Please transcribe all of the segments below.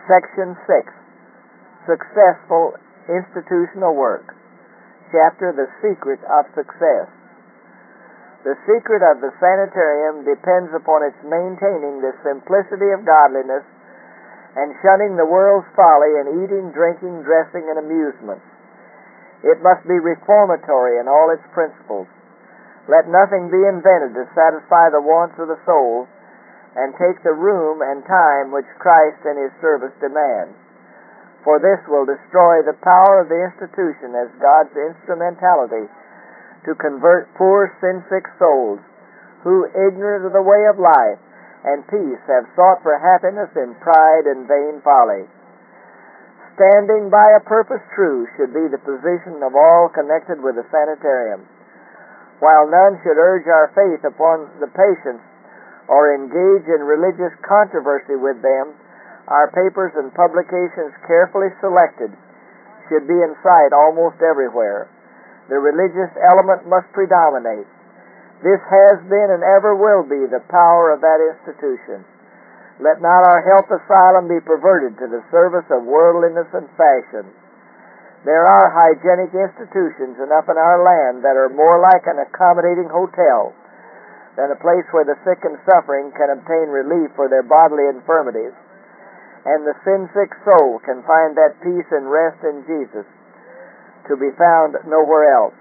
Section 6, Successful Institutional Work. Chapter, The Secret of Success. The secret of the sanitarium depends upon its maintaining the simplicity of godliness and shunning the world's folly in eating, drinking, dressing, and amusements. It must be reformatory in all its principles. Let nothing be invented to satisfy the wants of the soul and take the room and time which Christ and His service demand. For this will destroy the power of the institution as God's instrumentality to convert poor sin-sick souls who, ignorant of the way of life and peace, have sought for happiness in pride and vain folly. Standing by a purpose true should be the position of all connected with the sanitarium. While none should urge our faith upon the patients or engage in religious controversy with them, our papers and publications carefully selected should be in sight almost everywhere. The religious element must predominate. This has been and ever will be the power of that institution. Let not our health asylum be perverted to the service of worldliness and fashion. There are hygienic institutions enough in our land that are more like an accommodating hotel than a place where the sick and suffering can obtain relief for their bodily infirmities, and the sin-sick soul can find that peace and rest in Jesus to be found nowhere else.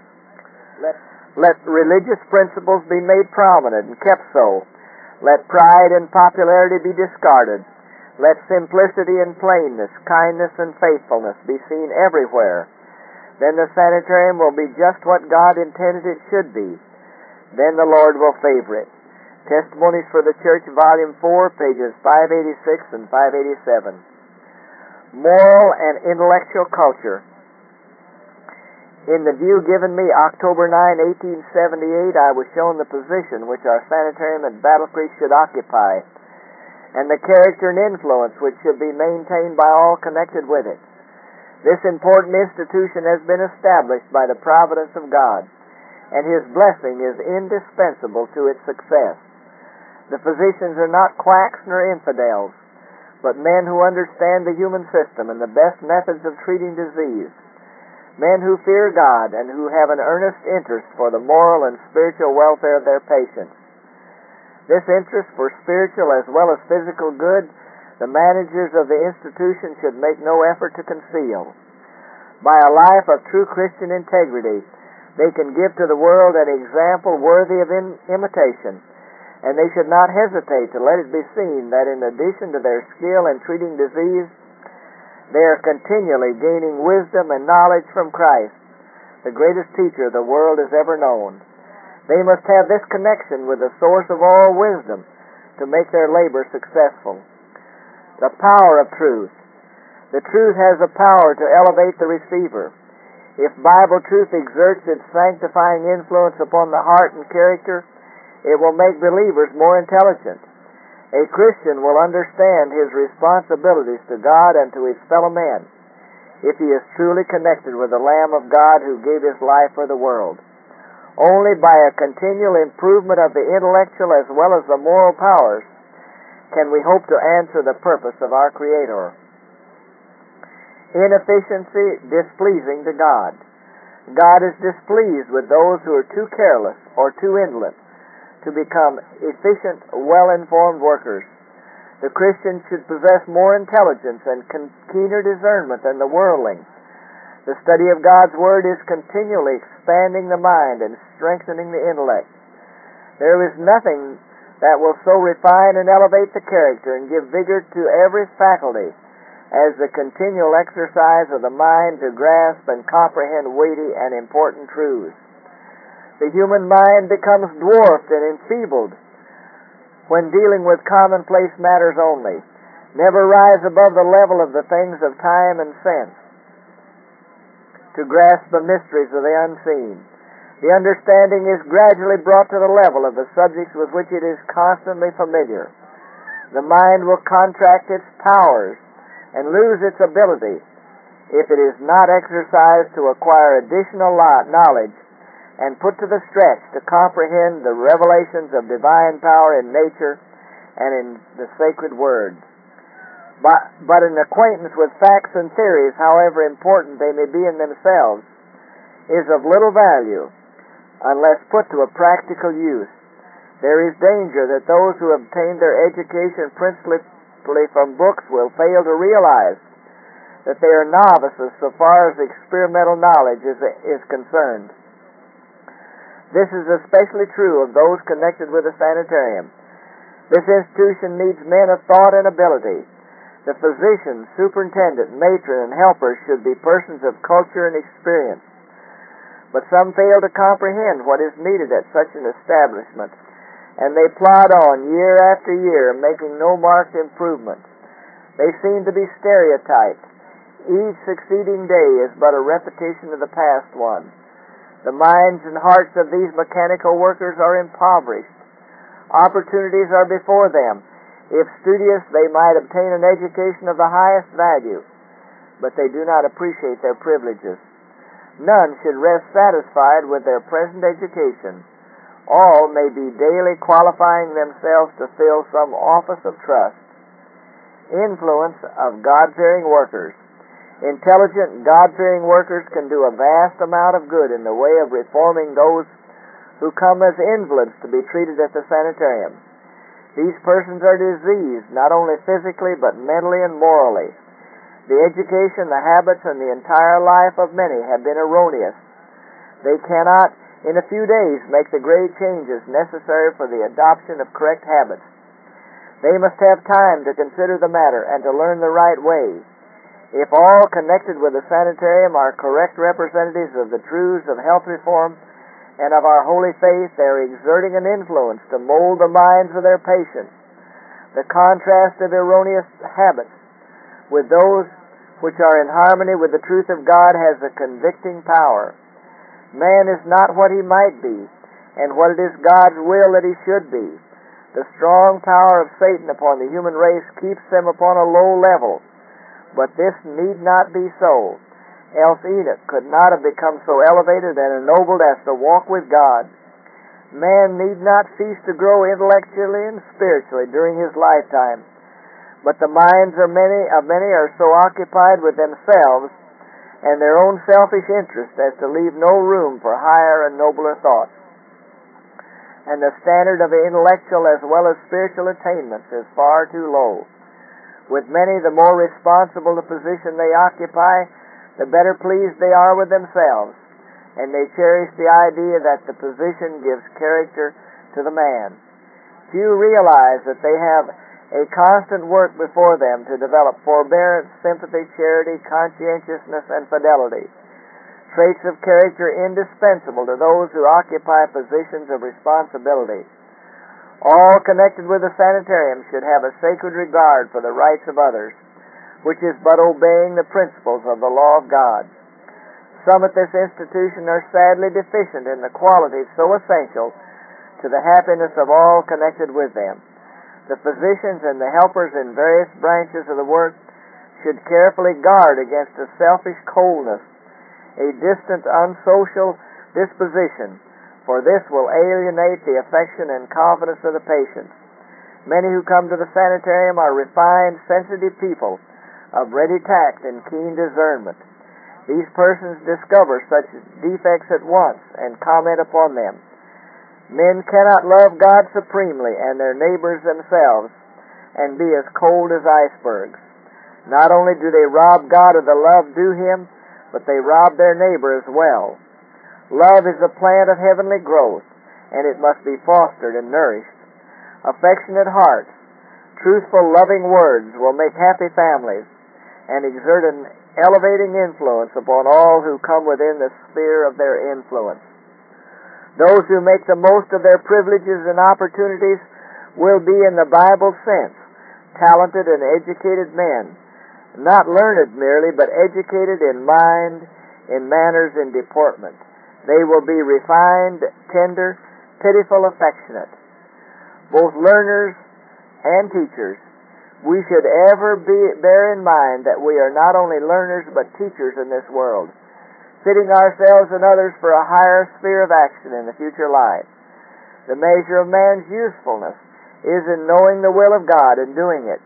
Let religious principles be made prominent and kept so. Let pride and popularity be discarded. Let simplicity and plainness, kindness and faithfulness be seen everywhere. Then the sanitarium will be just what God intended it should be. Then the Lord will favor it. Testimonies for the Church, Volume 4, pages 586 and 587. Moral and intellectual culture. In the view given me October 9, 1878, I was shown the position which our sanitarium at Battle Creek should occupy, and the character and influence which should be maintained by all connected with it. This important institution has been established by the providence of God, and His blessing is indispensable to its success. The physicians are not quacks nor infidels, but men who understand the human system and the best methods of treating disease. Men who fear God and who have an earnest interest for the moral and spiritual welfare of their patients. This interest for spiritual as well as physical good, the managers of the institution should make no effort to conceal. By a life of true Christian integrity, they can give to the world an example worthy of imitation, and they should not hesitate to let it be seen that in addition to their skill in treating disease, they are continually gaining wisdom and knowledge from Christ, the greatest teacher the world has ever known. They must have this connection with the source of all wisdom to make their labor successful. The power of truth. The truth has the power to elevate the receiver. If Bible truth exerts its sanctifying influence upon the heart and character, it will make believers more intelligent. A Christian will understand his responsibilities to God and to his fellow men if he is truly connected with the Lamb of God who gave His life for the world. Only by a continual improvement of the intellectual as well as the moral powers can we hope to answer the purpose of our Creator. Inefficiency displeasing to God. God is displeased with those who are too careless or too indolent to become efficient, well-informed workers. The Christian should possess more intelligence and keener discernment than the worldling. The study of God's Word is continually expanding the mind and strengthening the intellect. There is nothing that will so refine and elevate the character and give vigor to every faculty as the continual exercise of the mind to grasp and comprehend weighty and important truths. The human mind becomes dwarfed and enfeebled when dealing with commonplace matters only. Never rise above the level of the things of time and sense to grasp the mysteries of the unseen. The understanding is gradually brought to the level of the subjects with which it is constantly familiar. The mind will contract its powers and lose its ability if it is not exercised to acquire additional knowledge and put to the stretch to comprehend the revelations of divine power in nature and in the sacred Word. but an acquaintance with facts and theories, however important they may be in themselves, is of little value unless put to a practical use. There is danger that those who obtain their education principally from books will fail to realize that they are novices so far as experimental knowledge is concerned. This is especially true of those connected with the sanitarium. This institution needs men of thought and ability. The physician, superintendent, matron, and helpers should be persons of culture and experience. But some fail to comprehend what is needed at such an establishment, and they plod on year after year, making no marked improvement. They seem to be stereotyped. Each succeeding day is but a repetition of the past one. The minds and hearts of these mechanical workers are impoverished. Opportunities are before them. If studious, they might obtain an education of the highest value, but they do not appreciate their privileges. None should rest satisfied with their present education. All may be daily qualifying themselves to fill some office of trust. Influence of God-fearing workers. Intelligent, God-fearing workers can do a vast amount of good in the way of reforming those who come as invalids to be treated at the sanitarium. These persons are diseased not only physically but mentally and morally. The education, the habits, and the entire life of many have been erroneous. They cannot, in a few days, make the great changes necessary for the adoption of correct habits. They must have time to consider the matter and to learn the right way. If all connected with the sanitarium are correct representatives of the truths of health reform and of our holy faith, they are exerting an influence to mold the minds of their patients. The contrast of erroneous habits with those which are in harmony with the truth of God has a convicting power. Man is not what he might be, and what it is God's will that he should be. The strong power of Satan upon the human race keeps them upon a low level, but this need not be so, else Enoch could not have become so elevated and ennobled as to walk with God. Man need not cease to grow intellectually and spiritually during his lifetime, but the minds of many are so occupied with themselves and their own selfish interest as to leave no room for higher and nobler thoughts. And the standard of intellectual as well as spiritual attainments is far too low. With many, the more responsible the position they occupy, the better pleased they are with themselves, and they cherish the idea that the position gives character to the man. Few realize that they have a constant work before them to develop forbearance, sympathy, charity, conscientiousness, and fidelity, traits of character indispensable to those who occupy positions of responsibility. All connected with the sanitarium should have a sacred regard for the rights of others, which is but obeying the principles of the law of God. Some at this institution are sadly deficient in the qualities so essential to the happiness of all connected with them. The physicians and the helpers in various branches of the work should carefully guard against a selfish coldness, a distant, unsocial disposition, for this will alienate the affection and confidence of the patients. Many who come to the sanitarium are refined, sensitive people of ready tact and keen discernment. These persons discover such defects at once and comment upon them. Men cannot love God supremely and their neighbors themselves and be as cold as icebergs. Not only do they rob God of the love due Him, but they rob their neighbor as well. Love is a plant of heavenly growth, and it must be fostered and nourished. Affectionate hearts, truthful, loving words will make happy families and exert an elevating influence upon all who come within the sphere of their influence. Those who make the most of their privileges and opportunities will be, in the Bible sense, talented and educated men, not learned merely, but educated in mind, in manners, in deportment. They will be refined, tender, pitiful, affectionate. Both learners and teachers, we should ever bear in mind that we are not only learners but teachers in this world, fitting ourselves and others for a higher sphere of action in the future life. The measure of man's usefulness is in knowing the will of God and doing it.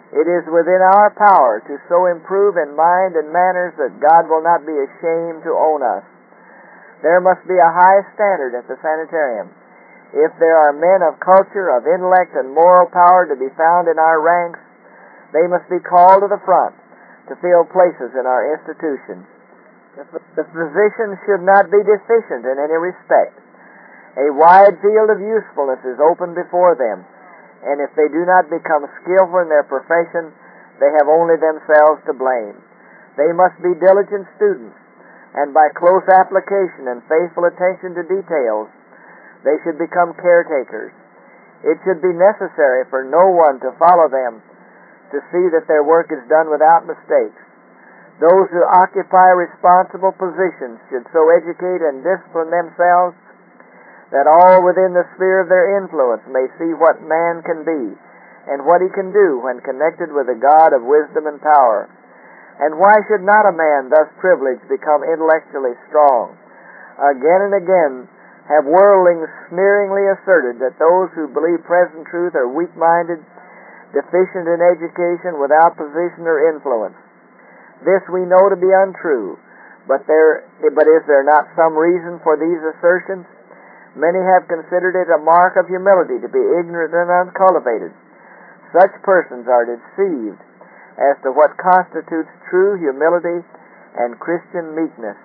It is within our power to so improve in mind and manners that God will not be ashamed to own us. There must be a high standard at the sanitarium. If there are men of culture, of intellect, and moral power to be found in our ranks, they must be called to the front to fill places in our institutions. The physicians should not be deficient in any respect. A wide field of usefulness is open before them, and if they do not become skillful in their profession, they have only themselves to blame. They must be diligent students, and by close application and faithful attention to details, they should become caretakers. It should be necessary for no one to follow them to see that their work is done without mistakes. Those who occupy responsible positions should so educate and discipline themselves that all within the sphere of their influence may see what man can be and what he can do when connected with the God of wisdom and power. And why should not a man thus privileged become intellectually strong? Again and again have worldlings sneeringly asserted that those who believe present truth are weak-minded, deficient in education, without position or influence. This we know to be untrue, but is there not some reason for these assertions? Many have considered it a mark of humility to be ignorant and uncultivated. Such persons are deceived as to what constitutes true humility and Christian meekness.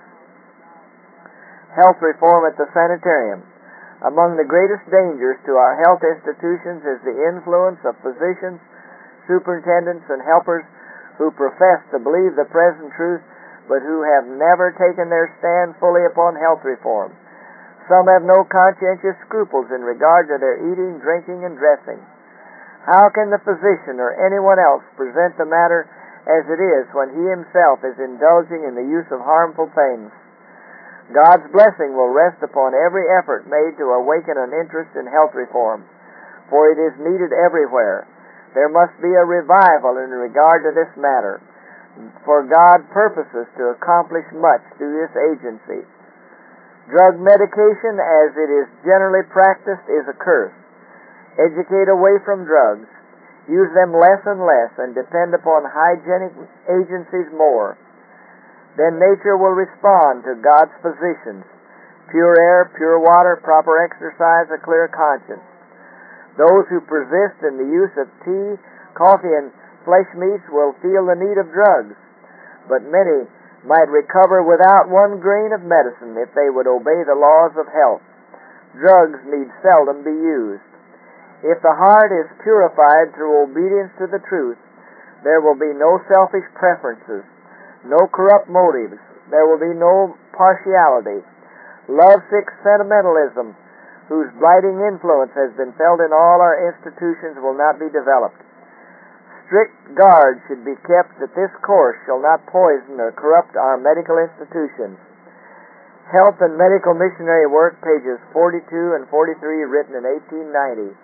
Health reform at the sanitarium. Among the greatest dangers to our health institutions is the influence of physicians, superintendents, and helpers who profess to believe the present truth, but who have never taken their stand fully upon health reform. Some have no conscientious scruples in regard to their eating, drinking, and dressing. How can the physician or anyone else present the matter as it is when he himself is indulging in the use of harmful things? God's blessing will rest upon every effort made to awaken an interest in health reform, for it is needed everywhere. There must be a revival in regard to this matter, for God purposes to accomplish much through this agency. Drug medication, as it is generally practiced, is a curse. Educate away from drugs. Use them less and less, and depend upon hygienic agencies more. Then nature will respond to God's physicians. Pure air, pure water, proper exercise, a clear conscience. Those who persist in the use of tea, coffee, and flesh meats will feel the need of drugs, but many might recover without one grain of medicine if they would obey the laws of health. Drugs need seldom be used. If the heart is purified through obedience to the truth, there will be no selfish preferences, no corrupt motives. There will be no partiality. Love-sick sentimentalism, whose blighting influence has been felt in all our institutions, will not be developed. Strict guard should be kept that this course shall not poison or corrupt our medical institutions. Health and Medical Missionary Work, pages 42 and 43, written in 1890.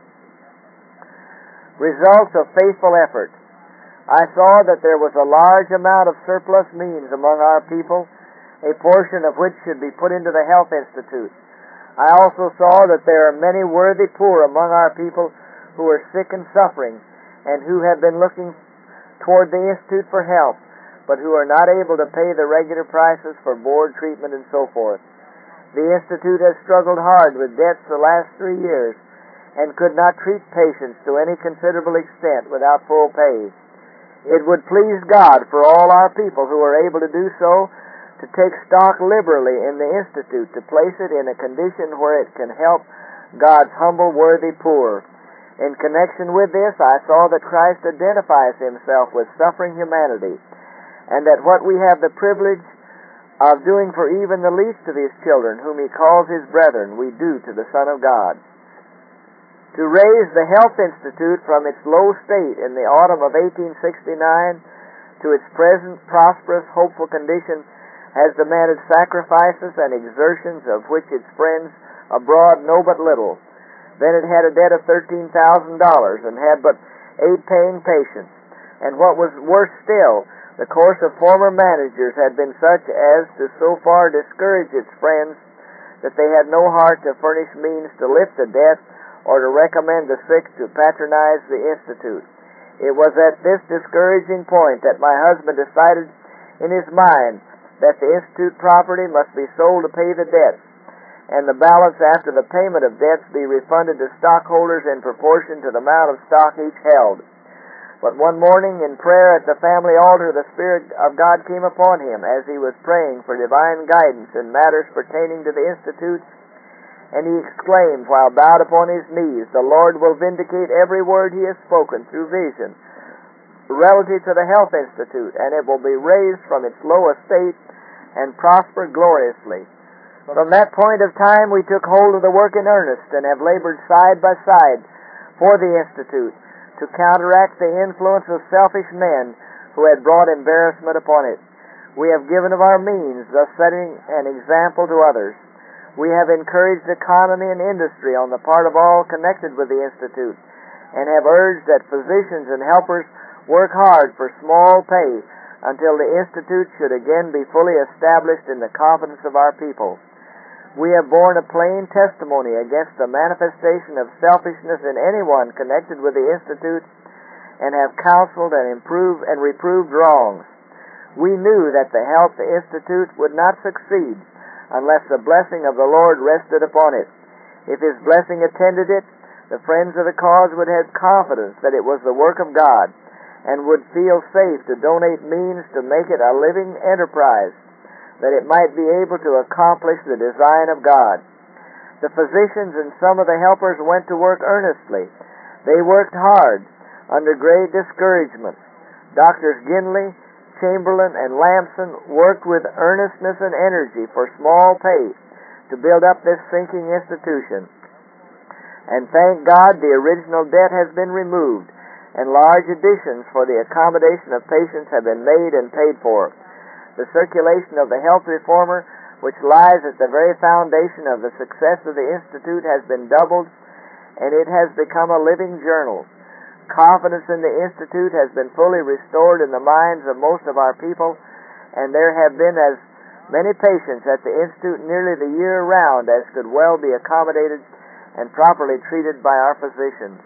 Results of faithful effort. I saw that there was a large amount of surplus means among our people, a portion of which should be put into the Health Institute. I also saw that there are many worthy poor among our people who are sick and suffering, and who have been looking toward the Institute for help, but who are not able to pay the regular prices for board, treatment, and so forth. The Institute has struggled hard with debts the last 3 years, and could not treat patients to any considerable extent without full pay. It would please God for all our people who are able to do so to take stock liberally in the Institute, to place it in a condition where it can help God's humble, worthy poor. In connection with this, I saw that Christ identifies himself with suffering humanity, and that what we have the privilege of doing for even the least of his children, whom he calls his brethren, we do to the Son of God. To raise the Health Institute from its low state in the autumn of 1869 to its present prosperous, hopeful condition has demanded sacrifices and exertions of which its friends abroad know but little. Then it had a debt of $13,000 and had but 8 paying patients. And what was worse still, the course of former managers had been such as to so far discourage its friends that they had no heart to furnish means to lift the debt or to recommend the sick to patronize the Institute. It was at this discouraging point that my husband decided in his mind that the Institute property must be sold to pay the debts, and the balance after the payment of debts be refunded to stockholders in proportion to the amount of stock each held. But one morning in prayer at the family altar, the Spirit of God came upon him as he was praying for divine guidance in matters pertaining to the Institute, and he exclaimed while bowed upon his knees, "The Lord will vindicate every word he has spoken through vision relative to the Health Institute, and it will be raised from its low estate and prosper gloriously." From that point of time we took hold of the work in earnest and have labored side by side for the Institute to counteract the influence of selfish men who had brought embarrassment upon it. We have given of our means, thus setting an example to others. We have encouraged economy and industry on the part of all connected with the Institute, and have urged that physicians and helpers work hard for small pay until the Institute should again be fully established in the confidence of our people. We have borne a plain testimony against the manifestation of selfishness in anyone connected with the Institute, and have counseled and reproved wrongs. We knew that the Health Institute would not succeed unless the blessing of the Lord rested upon it. If His blessing attended it, the friends of the cause would have confidence that it was the work of God, and would feel safe to donate means to make it a living enterprise, that it might be able to accomplish the design of God. The physicians and some of the helpers went to work earnestly. They worked hard under great discouragement. Doctors Ginley, Chamberlain, and Lamson worked with earnestness and energy for small pay to build up this sinking institution. And thank God the original debt has been removed, and large additions for the accommodation of patients have been made and paid for. The circulation of the Health Reformer, which lies at the very foundation of the success of the Institute, has been doubled, and it has become a living journal. Confidence in the Institute has been fully restored in the minds of most of our people, and there have been as many patients at the Institute nearly the year round as could well be accommodated and properly treated by our physicians.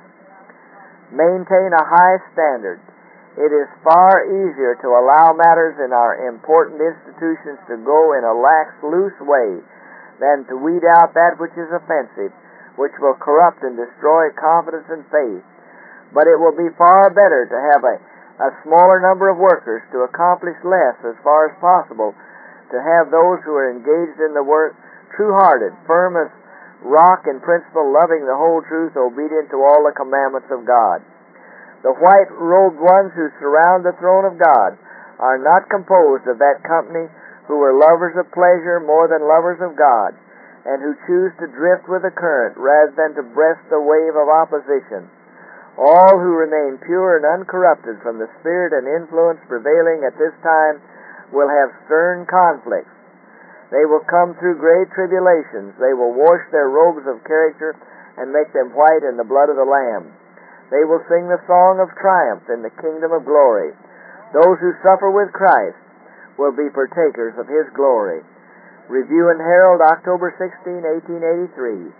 Maintain a high standard. It is far easier to allow matters in our important institutions to go in a lax, loose way than to weed out that which is offensive, which will corrupt and destroy confidence and faith. But it will be far better to have a smaller number of workers to accomplish less as far as possible, to have those who are engaged in the work true-hearted, firm as rock in principle, loving the whole truth, obedient to all the commandments of God. The white-robed ones who surround the throne of God are not composed of that company who are lovers of pleasure more than lovers of God, and who choose to drift with the current rather than to breast the wave of opposition. All who remain pure and uncorrupted from the spirit and influence prevailing at this time will have stern conflicts. They will come through great tribulations. They will wash their robes of character and make them white in the blood of the Lamb. They will sing the song of triumph in the kingdom of glory. Those who suffer with Christ will be partakers of His glory. Review and Herald, October 16, 1883.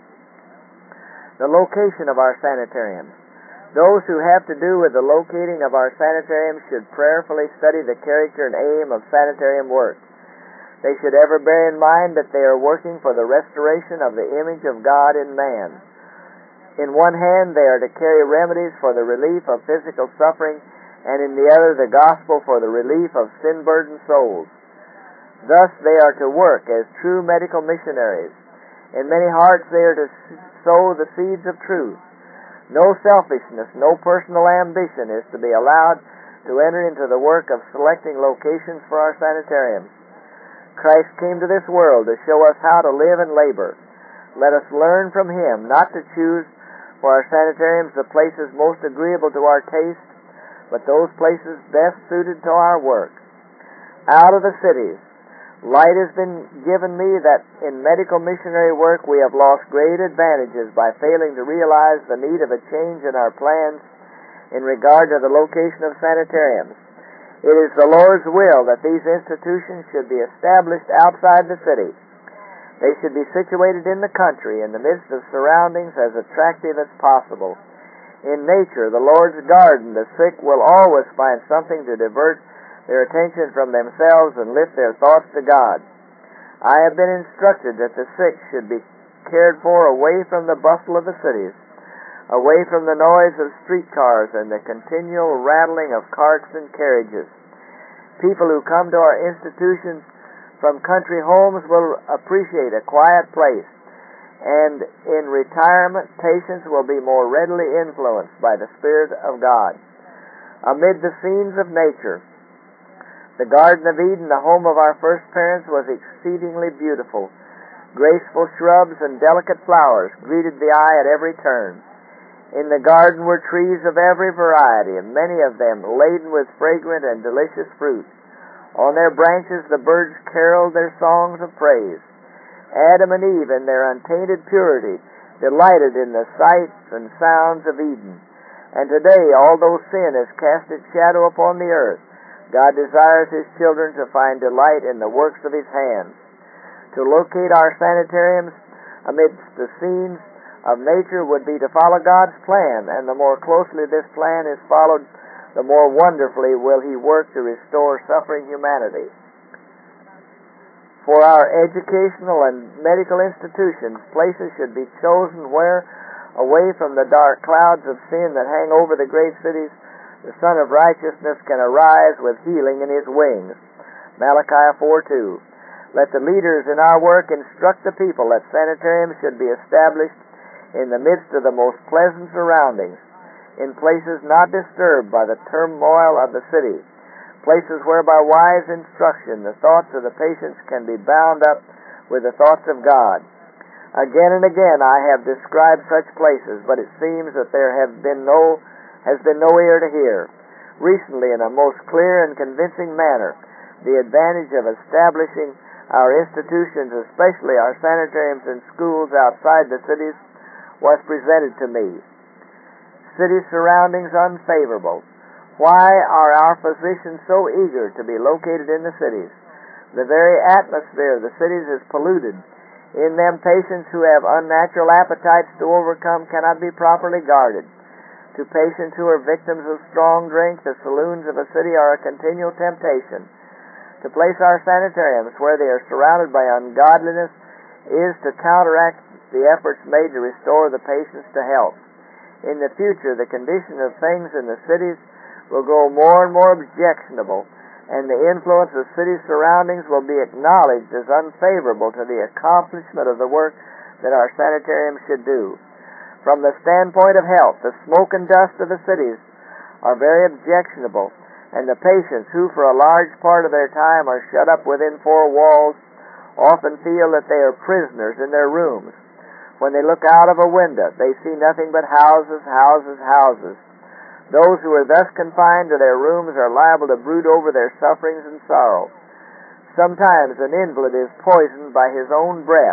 The location of our sanitariums. Those who have to do with the locating of our sanitariums should prayerfully study the character and aim of sanitarium work. They should ever bear in mind that they are working for the restoration of the image of God in man. In one hand, they are to carry remedies for the relief of physical suffering, and in the other, the gospel for the relief of sin-burdened souls. Thus, they are to work as true medical missionaries. In many hearts, they are to sow the seeds of truth. No selfishness, no personal ambition is to be allowed to enter into the work of selecting locations for our sanitariums. Christ came to this world to show us how to live and labor. Let us learn from Him not to choose for our sanitariums the places most agreeable to our taste, but those places best suited to our work. Out of the cities, light has been given me that in medical missionary work we have lost great advantages by failing to realize the need of a change in our plans in regard to the location of sanitariums. It is the Lord's will that these institutions should be established outside the city. They should be situated in the country, in the midst of surroundings as attractive as possible. In nature, the Lord's garden, the sick will always find something to divert their attention from themselves and lift their thoughts to God. I have been instructed that the sick should be cared for away from the bustle of the cities, away from the noise of streetcars and the continual rattling of carts and carriages. People who come to our institutions from country homes will appreciate a quiet place, and in retirement, patients will be more readily influenced by the Spirit of God. Amid the scenes of nature, the Garden of Eden, the home of our first parents, was exceedingly beautiful. Graceful shrubs and delicate flowers greeted the eye at every turn. In the garden were trees of every variety, and many of them laden with fragrant and delicious fruit. On their branches the birds caroled their songs of praise. Adam and Eve, in their untainted purity, delighted in the sights and sounds of Eden. And today, although sin has cast its shadow upon the earth, God desires His children to find delight in the works of His hands. To locate our sanitariums amidst the scenes of nature would be to follow God's plan, and the more closely this plan is followed, the more wonderfully will He work to restore suffering humanity. For our educational and medical institutions, places should be chosen where, away from the dark clouds of sin that hang over the great cities, the Son of Righteousness can arise with healing in His wings. Malachi 4:2. Let the leaders in our work instruct the people that sanitariums should be established in the midst of the most pleasant surroundings, in places not disturbed by the turmoil of the city, places where by wise instruction the thoughts of the patients can be bound up with the thoughts of God. Again and again I have described such places, but it seems that there has been no ear to hear. Recently, in a most clear and convincing manner, the advantage of establishing our institutions, especially our sanitariums and schools outside the cities, was presented to me. City surroundings unfavorable. Why are our physicians so eager to be located in the cities? The very atmosphere of the cities is polluted. In them, patients who have unnatural appetites to overcome cannot be properly guarded. To patients who are victims of strong drink, the saloons of a city are a continual temptation. To place our sanitariums where they are surrounded by ungodliness is to counteract the efforts made to restore the patients to health. In the future, the condition of things in the cities will grow more and more objectionable, and the influence of city surroundings will be acknowledged as unfavorable to the accomplishment of the work that our sanitariums should do. From the standpoint of health, the smoke and dust of the cities are very objectionable, and the patients who for a large part of their time are shut up within four walls often feel that they are prisoners in their rooms. When they look out of a window, they see nothing but houses, houses, houses. Those who are thus confined to their rooms are liable to brood over their sufferings and sorrow. Sometimes an invalid is poisoned by his own breath.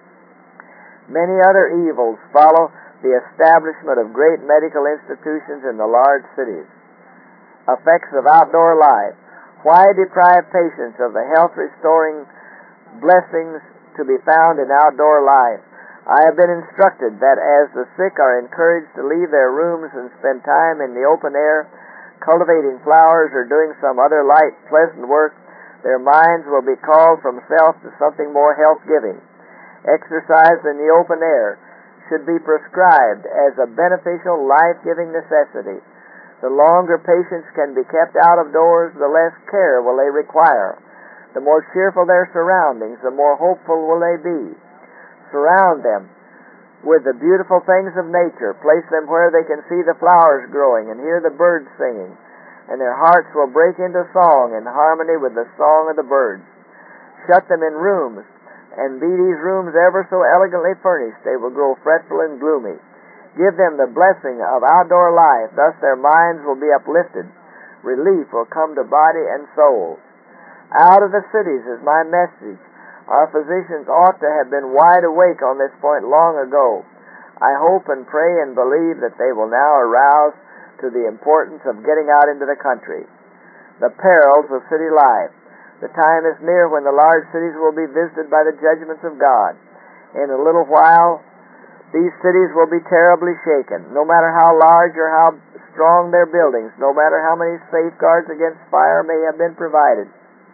Many other evils follow the establishment of great medical institutions in the large cities. Effects of outdoor life. Why deprive patients of the health-restoring blessings to be found in outdoor life? I have been instructed that as the sick are encouraged to leave their rooms and spend time in the open air, cultivating flowers or doing some other light, pleasant work, their minds will be called from self to something more health-giving. Exercise in the open air should be prescribed as a beneficial, life-giving necessity. The longer patients can be kept out of doors, the less care will they require. The more cheerful their surroundings, the more hopeful will they be. Surround them with the beautiful things of nature. Place them where they can see the flowers growing and hear the birds singing, and their hearts will break into song in harmony with the song of the birds. Shut them in rooms, and be these rooms ever so elegantly furnished, they will grow fretful and gloomy. Give them the blessing of outdoor life, thus their minds will be uplifted. Relief will come to body and soul. Out of the cities is my message. Our physicians ought to have been wide awake on this point long ago. I hope and pray and believe that they will now arouse to the importance of getting out into the country. The perils of city life. The time is near when the large cities will be visited by the judgments of God. In a little while, These cities will be terribly shaken, no matter how large or how strong their buildings, no matter how many safeguards against fire may have been provided.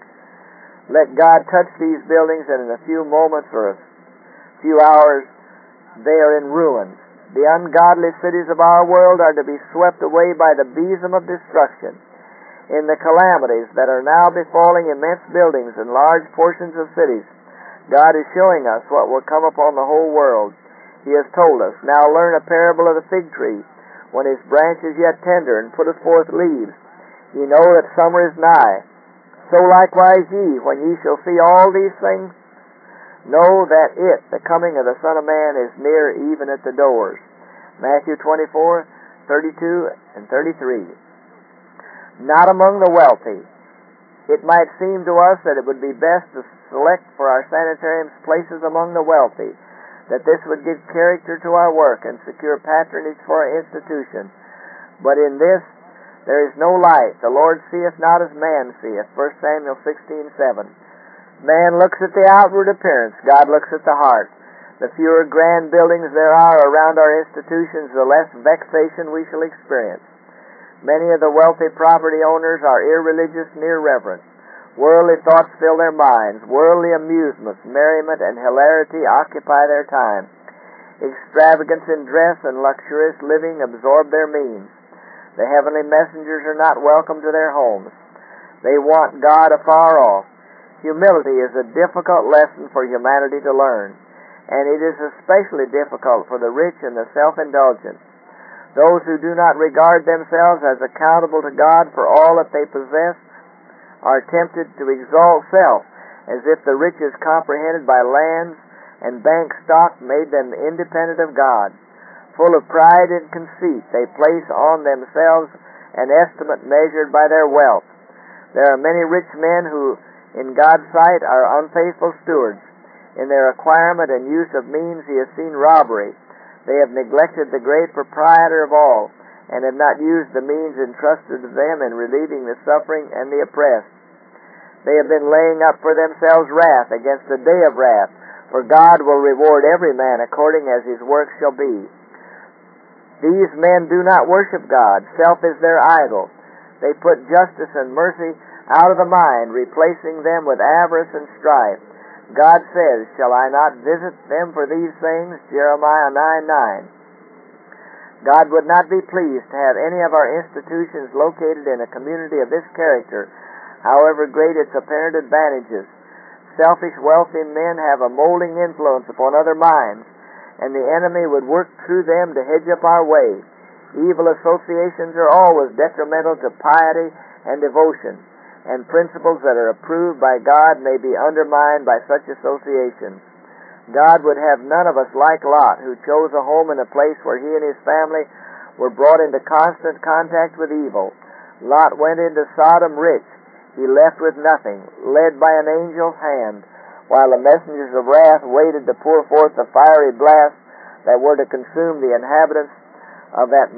Let God touch these buildings, and in a few moments or a few hours, they are in ruins. The ungodly cities of our world are to be swept away by the besom of destruction. In the calamities that are now befalling immense buildings and large portions of cities, God is showing us what will come upon the whole world. He has told us, "Now learn a parable of the fig tree. When his branch is yet tender and putteth forth leaves, ye know that summer is nigh. So likewise ye, when ye shall see all these things, know that the coming of the Son of Man, is near, even at the doors." Matthew 24:32 and 33. Not among the wealthy. It might seem to us that it would be best to select for our sanitariums places among the wealthy, that this would give character to our work and secure patronage for our institution. But in this there is no light. The Lord seeth not as man seeth. 1 Samuel 16:7. Man looks at the outward appearance. God looks at the heart. The fewer grand buildings there are around our institutions, the less vexation we shall experience. Many of the wealthy property owners are irreligious and irreverent. Worldly thoughts fill their minds. Worldly amusements, merriment, and hilarity occupy their time. Extravagance in dress and luxurious living absorb their means. The heavenly messengers are not welcome to their homes. They want God afar off. Humility is a difficult lesson for humanity to learn, and it is especially difficult for the rich and the self-indulgent. Those who do not regard themselves as accountable to God for all that they possess are tempted to exalt self, as if the riches comprehended by lands and bank stock made them independent of God. Full of pride and conceit, they place on themselves an estimate measured by their wealth. There are many rich men who, in God's sight, are unfaithful stewards. In their acquirement and use of means he has seen robbery. They have neglected the great proprietor of all, and have not used the means entrusted to them in relieving the suffering and the oppressed. They have been laying up for themselves wrath against the day of wrath, for God will reward every man according as his work shall be. These men do not worship God. Self is their idol. They put justice and mercy out of the mind, replacing them with avarice and strife. God says, "Shall I not visit them for these things?" Jeremiah 9:9. God would not be pleased to have any of our institutions located in a community of this character, however great its apparent advantages. Selfish, wealthy men have a molding influence upon other minds, and the enemy would work through them to hedge up our way. Evil associations are always detrimental to piety and devotion, and principles that are approved by God may be undermined by such associations. God would have none of us like Lot, who chose a home in a place where he and his family were brought into constant contact with evil. Lot went into Sodom rich. He left with nothing, led by an angel's hand, while the messengers of wrath waited to pour forth the fiery blasts that were to consume the inhabitants of that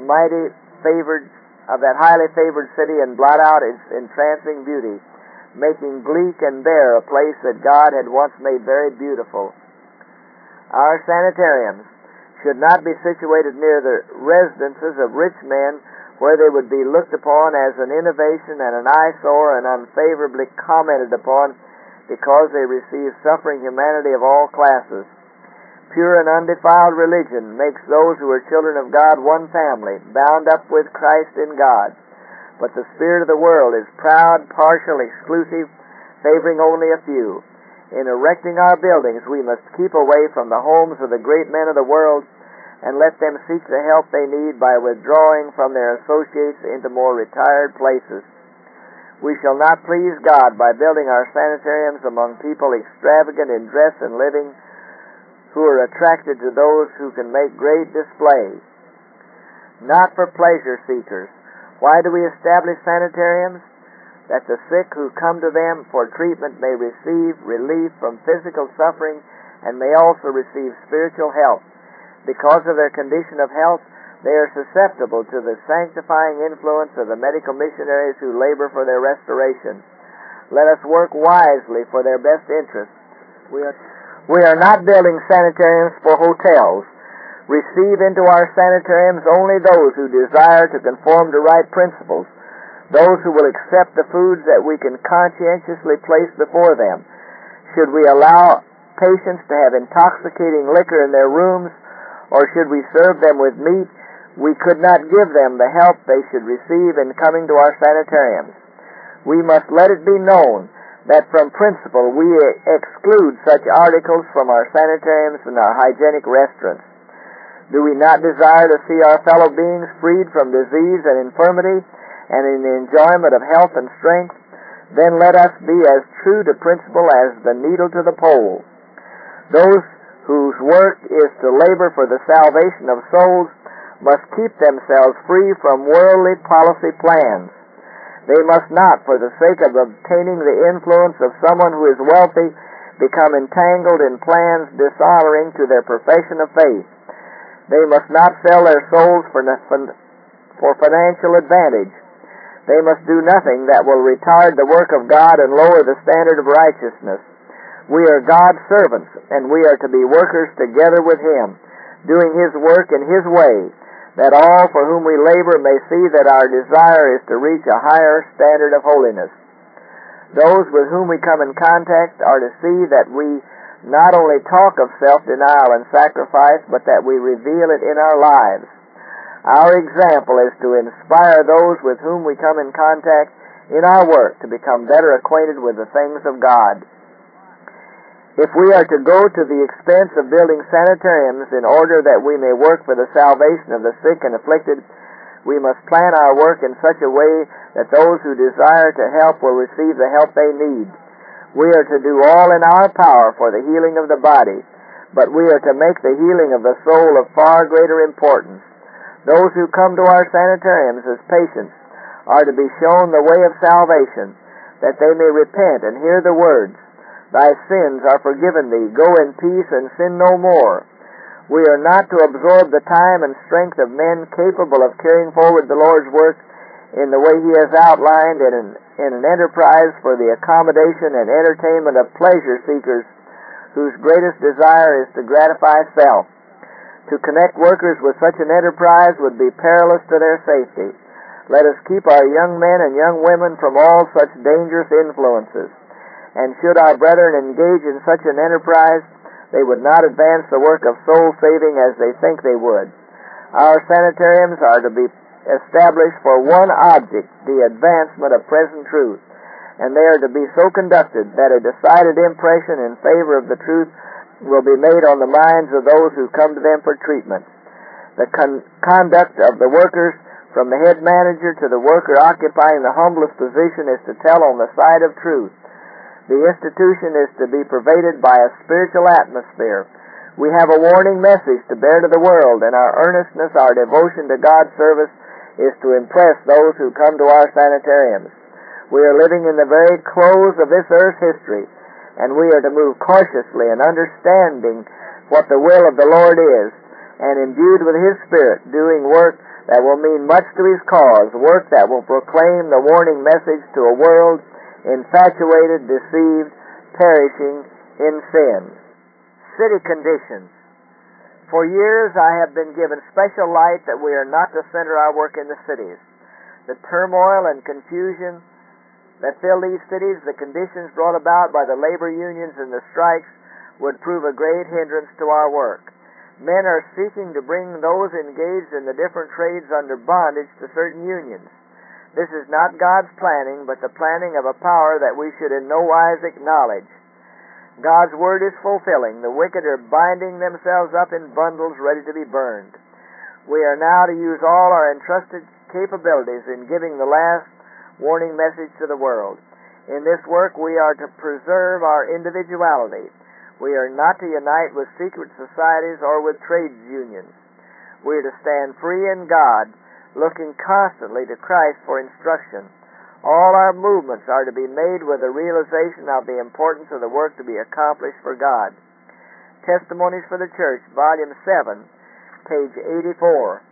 highly favored city and blot out its entrancing beauty, making bleak and bare a place that God had once made very beautiful. Our sanitariums should not be situated near the residences of rich men, where they would be looked upon as an innovation and an eyesore and unfavorably commented upon because they receive suffering humanity of all classes. Pure and undefiled religion makes those who are children of God one family, bound up with Christ in God. But the spirit of the world is proud, partial, exclusive, favoring only a few. In erecting our buildings, we must keep away from the homes of the great men of the world and let them seek the help they need by withdrawing from their associates into more retired places. We shall not please God by building our sanitariums among people extravagant in dress and living, who are attracted to those who can make great displays. Not for pleasure seekers. Why do we establish sanitariums? That the sick who come to them for treatment may receive relief from physical suffering and may also receive spiritual help. Because of their condition of health, they are susceptible to the sanctifying influence of the medical missionaries who labor for their restoration. Let us work wisely for their best interests. We are not building sanitariums for hotels. receive into our sanitariums only those who desire to conform to right principles, those who will accept the foods that we can conscientiously place before them. Should we allow patients to have intoxicating liquor in their rooms, or should we serve them with meat, we could not give them the help they should receive in coming to our sanitariums. We must let it be known that from principle we exclude such articles from our sanitariums and our hygienic restaurants. Do we not desire to see our fellow beings freed from disease and infirmity and in the enjoyment of health and strength? Then let us be as true to principle as the needle to the pole. Those whose work is to labor for the salvation of souls must keep themselves free from worldly policy plans. They must not, for the sake of obtaining the influence of someone who is wealthy, become entangled in plans dishonoring to their profession of faith. They must not sell their souls for financial advantage. They must do nothing that will retard the work of God and lower the standard of righteousness. We are God's servants, and we are to be workers together with Him, doing His work in His way, that all for whom we labor may see that our desire is to reach a higher standard of holiness. Those with whom we come in contact are to see that we not only talk of self-denial and sacrifice, but that we reveal it in our lives. Our example is to inspire those with whom we come in contact in our work to become better acquainted with the things of God. If we are to go to the expense of building sanitariums in order that we may work for the salvation of the sick and afflicted, we must plan our work in such a way that those who desire to help will receive the help they need. We are to do all in our power for the healing of the body, but we are to make the healing of the soul of far greater importance. Those who come to our sanitariums as patients are to be shown the way of salvation, that they may repent and hear the words, "Thy sins are forgiven thee, go in peace and sin no more." We are not to absorb the time and strength of men capable of carrying forward the Lord's work in the way He has outlined in an enterprise for the accommodation and entertainment of pleasure seekers whose greatest desire is to gratify self. To connect workers with such an enterprise would be perilous to their safety. Let us keep our young men and young women from all such dangerous influences. And should our brethren engage in such an enterprise, they would not advance the work of soul saving as they think they would. Our sanitariums are to be established for one object, the advancement of present truth, and they are to be so conducted that a decided impression in favor of the truth will be made on the minds of those who come to them for treatment. The conduct of the workers, from the head manager to the worker occupying the humblest position, is to tell on the side of truth. The institution is to be pervaded by a spiritual atmosphere. We have a warning message to bear to the world, and our earnestness, our devotion to God's service is to impress those who come to our sanitariums. We are living in the very close of this earth's history, and we are to move cautiously and understanding what the will of the Lord is, and imbued with His Spirit, doing work that will mean much to His cause, work that will proclaim the warning message to a world infatuated, deceived, perishing in sin. City conditions. For years I have been given special light that we are not to center our work in the cities. The turmoil and confusion that fill these cities, the conditions brought about by the labor unions and the strikes, would prove a great hindrance to our work. Men are seeking to bring those engaged in the different trades under bondage to certain unions. This is not God's planning, but the planning of a power that we should in no wise acknowledge. God's word is fulfilling. The wicked are binding themselves up in bundles ready to be burned. We are now to use all our entrusted capabilities in giving the last warning message to the world. In this work we are to preserve our individuality. We are not to unite with secret societies or with trades unions. We are to stand free in God, looking constantly to Christ for instruction. All our movements are to be made with a realization of the importance of the work to be accomplished for God. Testimonies for the Church, Volume 7, page 84.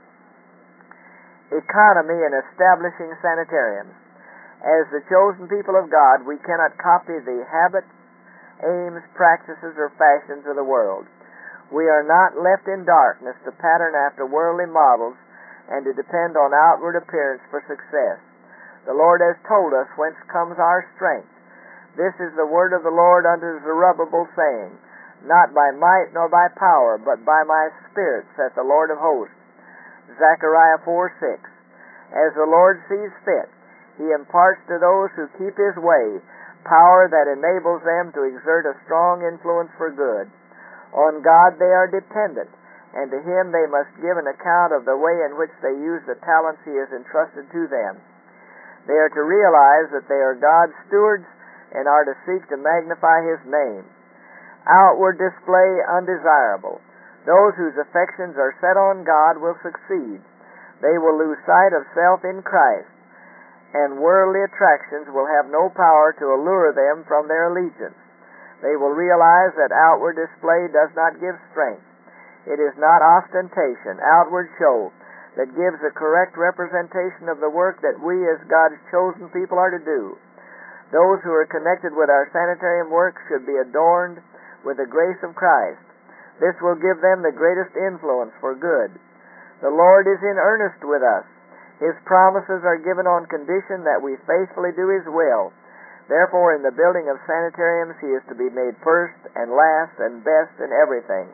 Economy in establishing sanitariums. As the chosen people of God, we cannot copy the habits, aims, practices, or fashions of the world. We are not left in darkness to pattern after worldly models and to depend on outward appearance for success. The Lord has told us whence comes our strength. This is the word of the Lord unto Zerubbabel, saying, Not by might nor by power, but by my Spirit, saith the Lord of hosts. Zechariah 4:6. As the Lord sees fit, He imparts to those who keep His way power that enables them to exert a strong influence for good. On God they are dependent, and to Him they must give an account of the way in which they use the talents He has entrusted to them. They are to realize that they are God's stewards and are to seek to magnify His name. Outward display undesirable. Those whose affections are set on God will succeed. They will lose sight of self in Christ, and worldly attractions will have no power to allure them from their allegiance. They will realize that outward display does not give strength. It is not ostentation, outward show, that gives a correct representation of the work that we as God's chosen people are to do. Those who are connected with our sanitarium work should be adorned with the grace of Christ. This will give them the greatest influence for good. The Lord is in earnest with us. His promises are given on condition that we faithfully do His will. Therefore, in the building of sanitariums, He is to be made first and last and best in everything.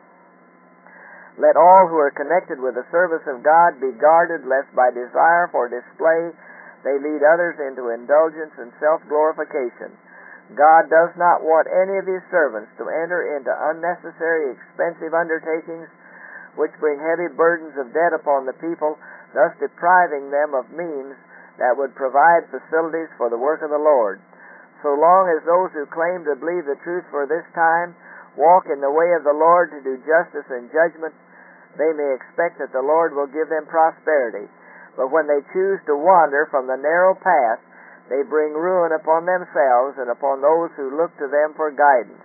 Let all who are connected with the service of God be guarded lest by desire for display they lead others into indulgence and self-glorification. God does not want any of His servants to enter into unnecessary, expensive undertakings which bring heavy burdens of debt upon the people, thus depriving them of means that would provide facilities for the work of the Lord. So long as those who claim to believe the truth for this time walk in the way of the Lord to do justice and judgment, they may expect that the Lord will give them prosperity. But when they choose to wander from the narrow path, they bring ruin upon themselves and upon those who look to them for guidance.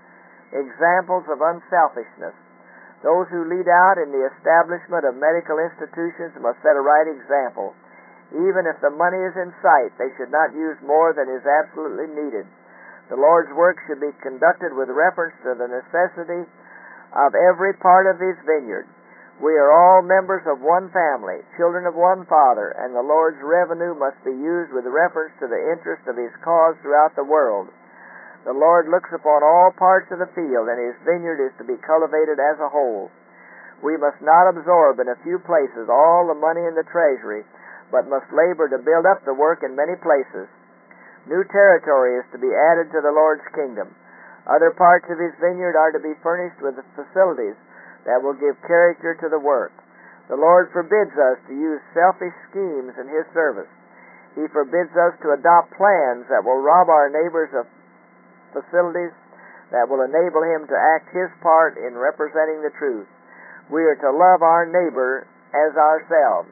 Examples of unselfishness. Those who lead out in the establishment of medical institutions must set a right example. Even if the money is in sight, they should not use more than is absolutely needed. The Lord's work should be conducted with reference to the necessity of every part of His vineyard. We are all members of one family, children of one Father, and the Lord's revenue must be used with reference to the interest of His cause throughout the world. The Lord looks upon all parts of the field, and His vineyard is to be cultivated as a whole. We must not absorb in a few places all the money in the treasury, but must labor to build up the work in many places. New territory is to be added to the Lord's kingdom. Other parts of His vineyard are to be furnished with the facilities that will give character to the work. The Lord forbids us to use selfish schemes in His service. He forbids us to adopt plans that will rob our neighbors of facilities that will enable him to act his part in representing the truth. We are to love our neighbor as ourselves.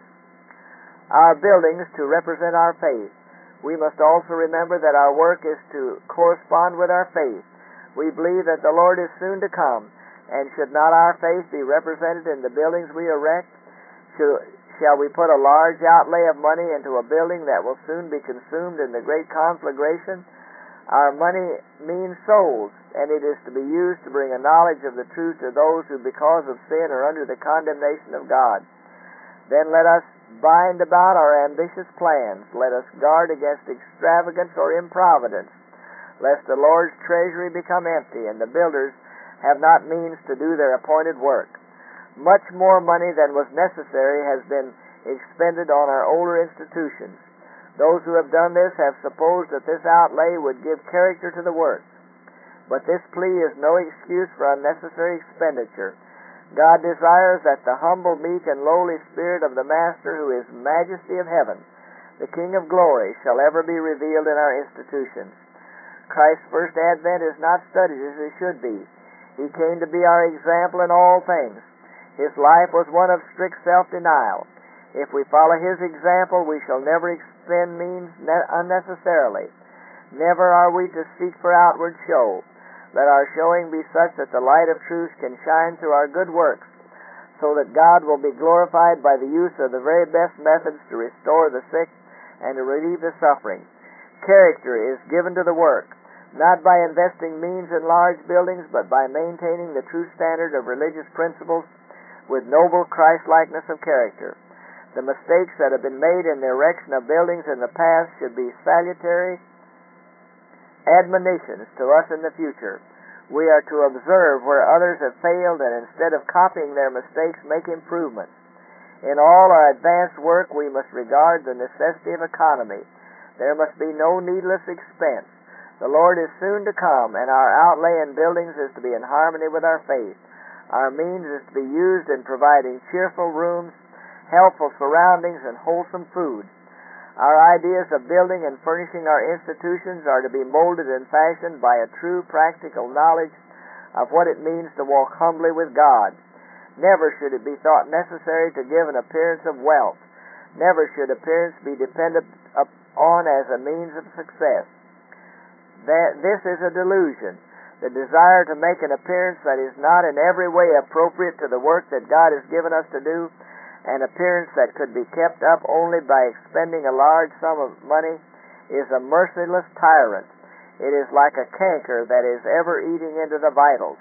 Our buildings to represent our faith. We must also remember that our work is to correspond with our faith. We believe that the Lord is soon to come, and should not our faith be represented in the buildings we erect? Shall we put a large outlay of money into a building that will soon be consumed in the great conflagration? Our money means souls, and it is to be used to bring a knowledge of the truth to those who because of sin are under the condemnation of God. Then let us bind about our ambitious plans. Let us guard against extravagance or improvidence, lest the Lord's treasury become empty and the builders have not means to do their appointed work. Much more money than was necessary has been expended on our older institutions. Those who have done this have supposed that this outlay would give character to the work. But this plea is no excuse for unnecessary expenditure. God desires that the humble, meek, and lowly spirit of the Master, who is Majesty of heaven, the King of glory, shall ever be revealed in our institutions. Christ's first advent is not studied as it should be. He came to be our example in all things. His life was one of strict self-denial. If we follow His example, we shall never expend means unnecessarily. Never are we to seek for outward show. Let our showing be such that the light of truth can shine through our good works, so that God will be glorified by the use of the very best methods to restore the sick and to relieve the suffering. Character is given to the work. not by investing means in large buildings, but by maintaining the true standard of religious principles with noble Christ-likeness of character. The mistakes that have been made in the erection of buildings in the past should be salutary admonitions to us in the future. We are to observe where others have failed, and instead of copying their mistakes, make improvements. In all our advanced work, we must regard the necessity of economy. There must be no needless expense. The Lord is soon to come, and our outlay in buildings is to be in harmony with our faith. Our means is to be used in providing cheerful rooms, helpful surroundings, and wholesome food. Our ideas of building and furnishing our institutions are to be molded and fashioned by a true practical knowledge of what it means to walk humbly with God. Never should it be thought necessary to give an appearance of wealth. Never should appearance be depended upon as a means of success. This is a delusion. The desire to make an appearance that is not in every way appropriate to the work that God has given us to do, an appearance that could be kept up only by expending a large sum of money, is a merciless tyrant. It is like a canker that is ever eating into the vitals.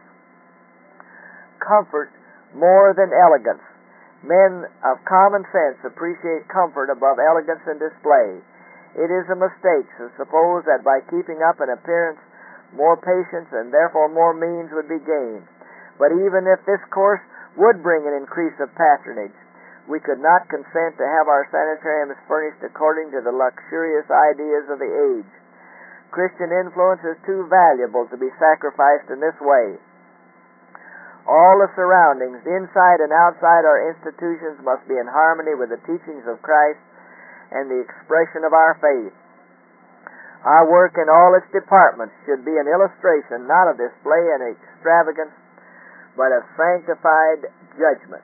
Comfort more than elegance. Men of common sense appreciate comfort above elegance and display. It is a mistake to suppose that by keeping up an appearance, more patience and therefore more means would be gained. But even if this course would bring an increase of patronage, we could not consent to have our sanitariums furnished according to the luxurious ideas of the age. Christian influence is too valuable to be sacrificed in this way. All the surroundings, inside and outside our institutions, must be in harmony with the teachings of Christ and the expression of our faith. Our work in all its departments should be an illustration not of display and extravagance, but of sanctified judgment.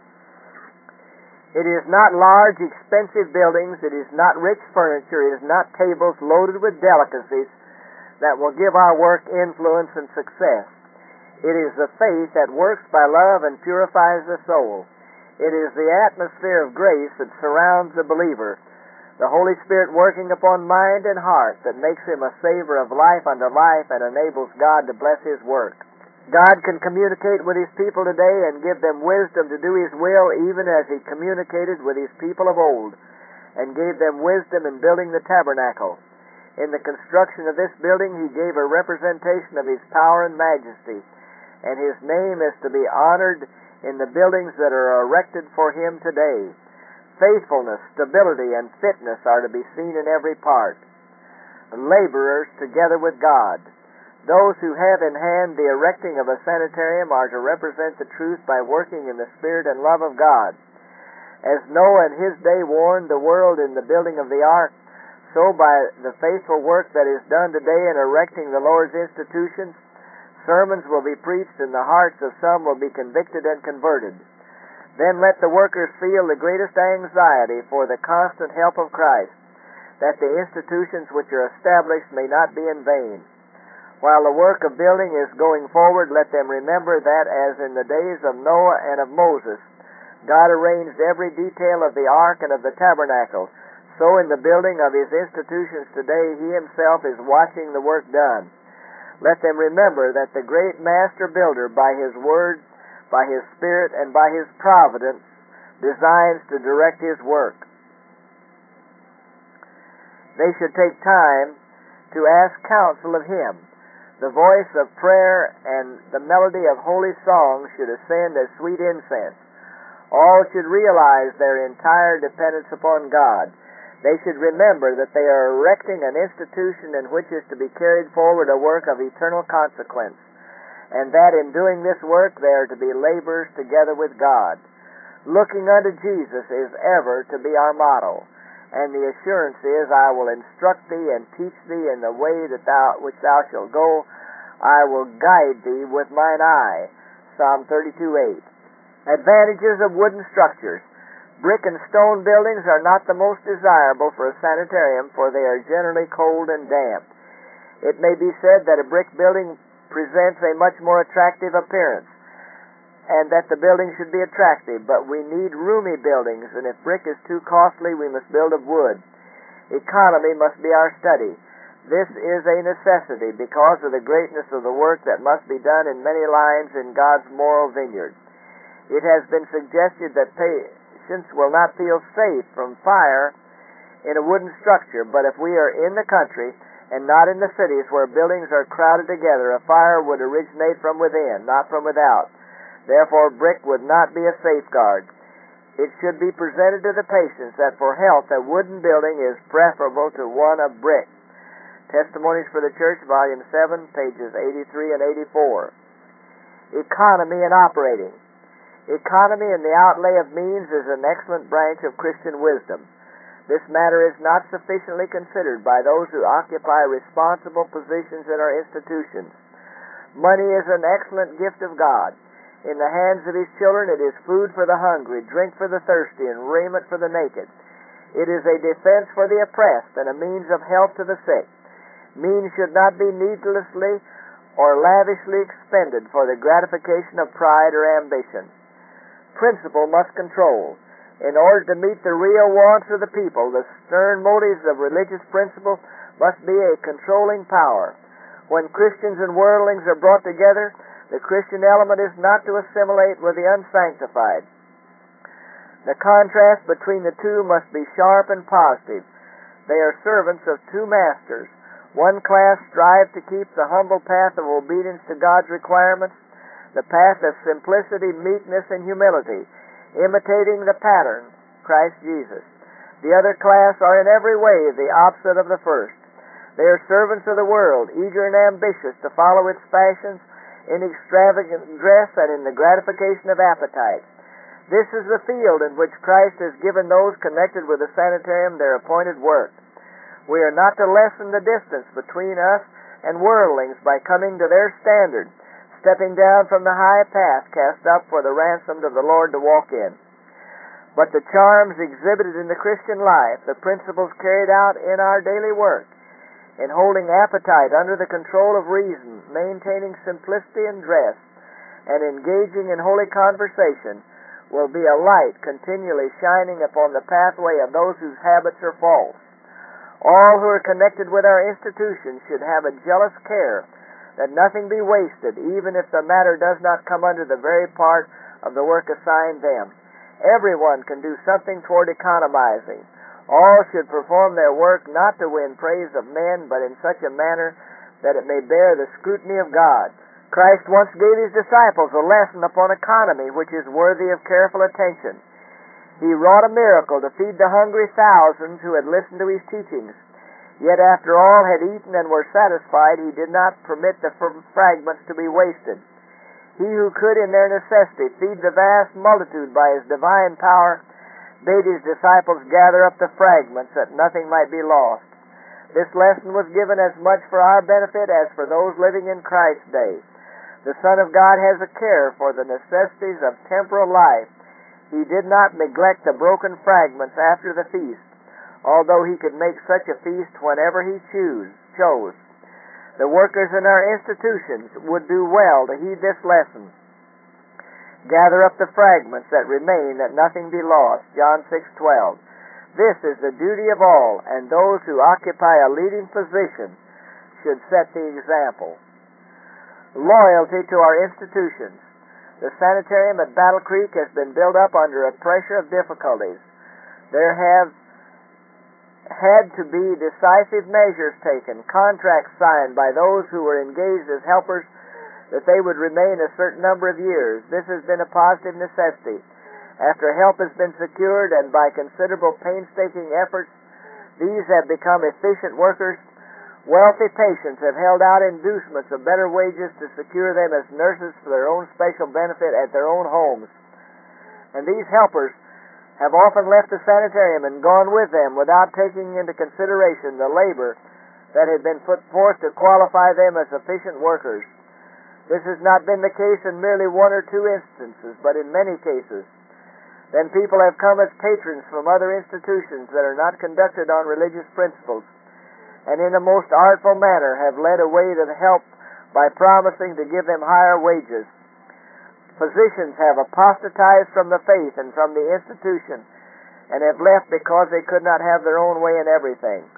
It is not large, expensive buildings, it is not rich furniture, it is not tables loaded with delicacies that will give our work influence and success. It is the faith that works by love and purifies the soul. It is the atmosphere of grace that surrounds the believer, the Holy Spirit working upon mind and heart that makes him a savor of life unto life and enables God to bless His work. God can communicate with His people today and give them wisdom to do His will, even as He communicated with His people of old and gave them wisdom in building the tabernacle. In the construction of this building, He gave a representation of His power and majesty, and His name is to be honored in the buildings that are erected for Him today. Faithfulness, stability, and fitness are to be seen in every part. Laborers together with God. Those who have in hand the erecting of a sanitarium are to represent the truth by working in the Spirit and love of God. As Noah in his day warned the world in the building of the ark, so by the faithful work that is done today in erecting the Lord's institutions, sermons will be preached and the hearts of some will be convicted and converted. Then let the workers feel the greatest anxiety for the constant help of Christ, that the institutions which are established may not be in vain. While the work of building is going forward, let them remember that, as in the days of Noah and of Moses, God arranged every detail of the ark and of the tabernacle, so in the building of His institutions today, He Himself is watching the work done. Let them remember that the great master builder, by His word, by His Spirit, and by His providence, designs to direct His work. They should take time to ask counsel of Him. The voice of prayer and the melody of holy songs should ascend as sweet incense. All should realize their entire dependence upon God. They should remember that they are erecting an institution in which is to be carried forward a work of eternal consequence, and that in doing this work they are to be laborers together with God. Looking unto Jesus is ever to be our motto, and the assurance is, I will instruct thee and teach thee in the way that which thou shalt go. I will guide thee with mine eye. Psalm 32:8. Advantages of wooden structures. Brick and stone buildings are not the most desirable for a sanitarium, for they are generally cold and damp. It may be said that a brick building presents a much more attractive appearance, and that the building should be attractive, but we need roomy buildings, and if brick is too costly, we must build of wood. Economy must be our study. This is a necessity because of the greatness of the work that must be done in many lines in God's moral vineyard. It has been suggested that patients will not feel safe from fire in a wooden structure, but if we are in the country and not in the cities where buildings are crowded together, a fire would originate from within, not from without. Therefore, brick would not be a safeguard. It should be presented to the patients that for health a wooden building is preferable to one of brick. Testimonies for the Church, Volume 7, pages 83 and 84. Economy in operating. Economy in the outlay of means is an excellent branch of Christian wisdom. This matter is not sufficiently considered by those who occupy responsible positions in our institutions. Money is an excellent gift of God. In the hands of His children it is food for the hungry, drink for the thirsty, and raiment for the naked. It is a defense for the oppressed and a means of health to the sick. Means should not be needlessly or lavishly expended for the gratification of pride or ambition. Principle must control. In order to meet the real wants of the people, the stern motives of religious principle must be a controlling power. When Christians and worldlings are brought together, the Christian element is not to assimilate with the unsanctified. The contrast between the two must be sharp and positive. They are servants of two masters. One class strive to keep the humble path of obedience to God's requirements, the path of simplicity, meekness, and humility, imitating the pattern, Christ Jesus. The other class are in every way the opposite of the first. They are servants of the world, eager and ambitious to follow its fashions in extravagant dress and in the gratification of appetite. This is the field in which Christ has given those connected with the sanitarium their appointed work. We are not to lessen the distance between us and worldlings by coming to their standard, stepping down from the high path cast up for the ransomed of the Lord to walk in. But the charms exhibited in the Christian life, the principles carried out in our daily work, in holding appetite under the control of reason, maintaining simplicity in dress, and engaging in holy conversation, will be a light continually shining upon the pathway of those whose habits are false. All who are connected with our institutions should have a jealous care that nothing be wasted, even if the matter does not come under the very part of the work assigned them. Everyone can do something toward economizing. All should perform their work not to win praise of men, but in such a manner that it may bear the scrutiny of God. Christ once gave His disciples a lesson upon economy which is worthy of careful attention. He wrought a miracle to feed the hungry thousands who had listened to His teachings. Yet after all had eaten and were satisfied, He did not permit the fragments to be wasted. He who could in their necessity feed the vast multitude by His divine power bade His disciples gather up the fragments that nothing might be lost. This lesson was given as much for our benefit as for those living in Christ's day. The Son of God has a care for the necessities of temporal life. He did not neglect the broken fragments after the feast, although He could make such a feast whenever He chose. The workers in our institutions would do well to heed this lesson. Gather up the fragments that remain, that nothing be lost. John 6:12. This is the duty of all, and those who occupy a leading position should set the example. Loyalty to our institutions. The sanitarium at Battle Creek has been built up under a pressure of difficulties. There have had to be decisive measures taken, contracts signed by those who were engaged as helpers that they would remain a certain number of years. This has been a positive necessity. After help has been secured and by considerable painstaking efforts, these have become efficient workers. Wealthy patients have held out inducements of better wages to secure them as nurses for their own special benefit at their own homes. And these helpers have often left the sanitarium and gone with them without taking into consideration the labor that had been put forth to qualify them as efficient workers. This has not been the case in merely one or two instances, but in many cases. Then people have come as patrons from other institutions that are not conducted on religious principles, and in a most artful manner have led away to the help by promising to give them higher wages. Physicians have apostatized from the faith and from the institution, and have left because they could not have their own way in everything.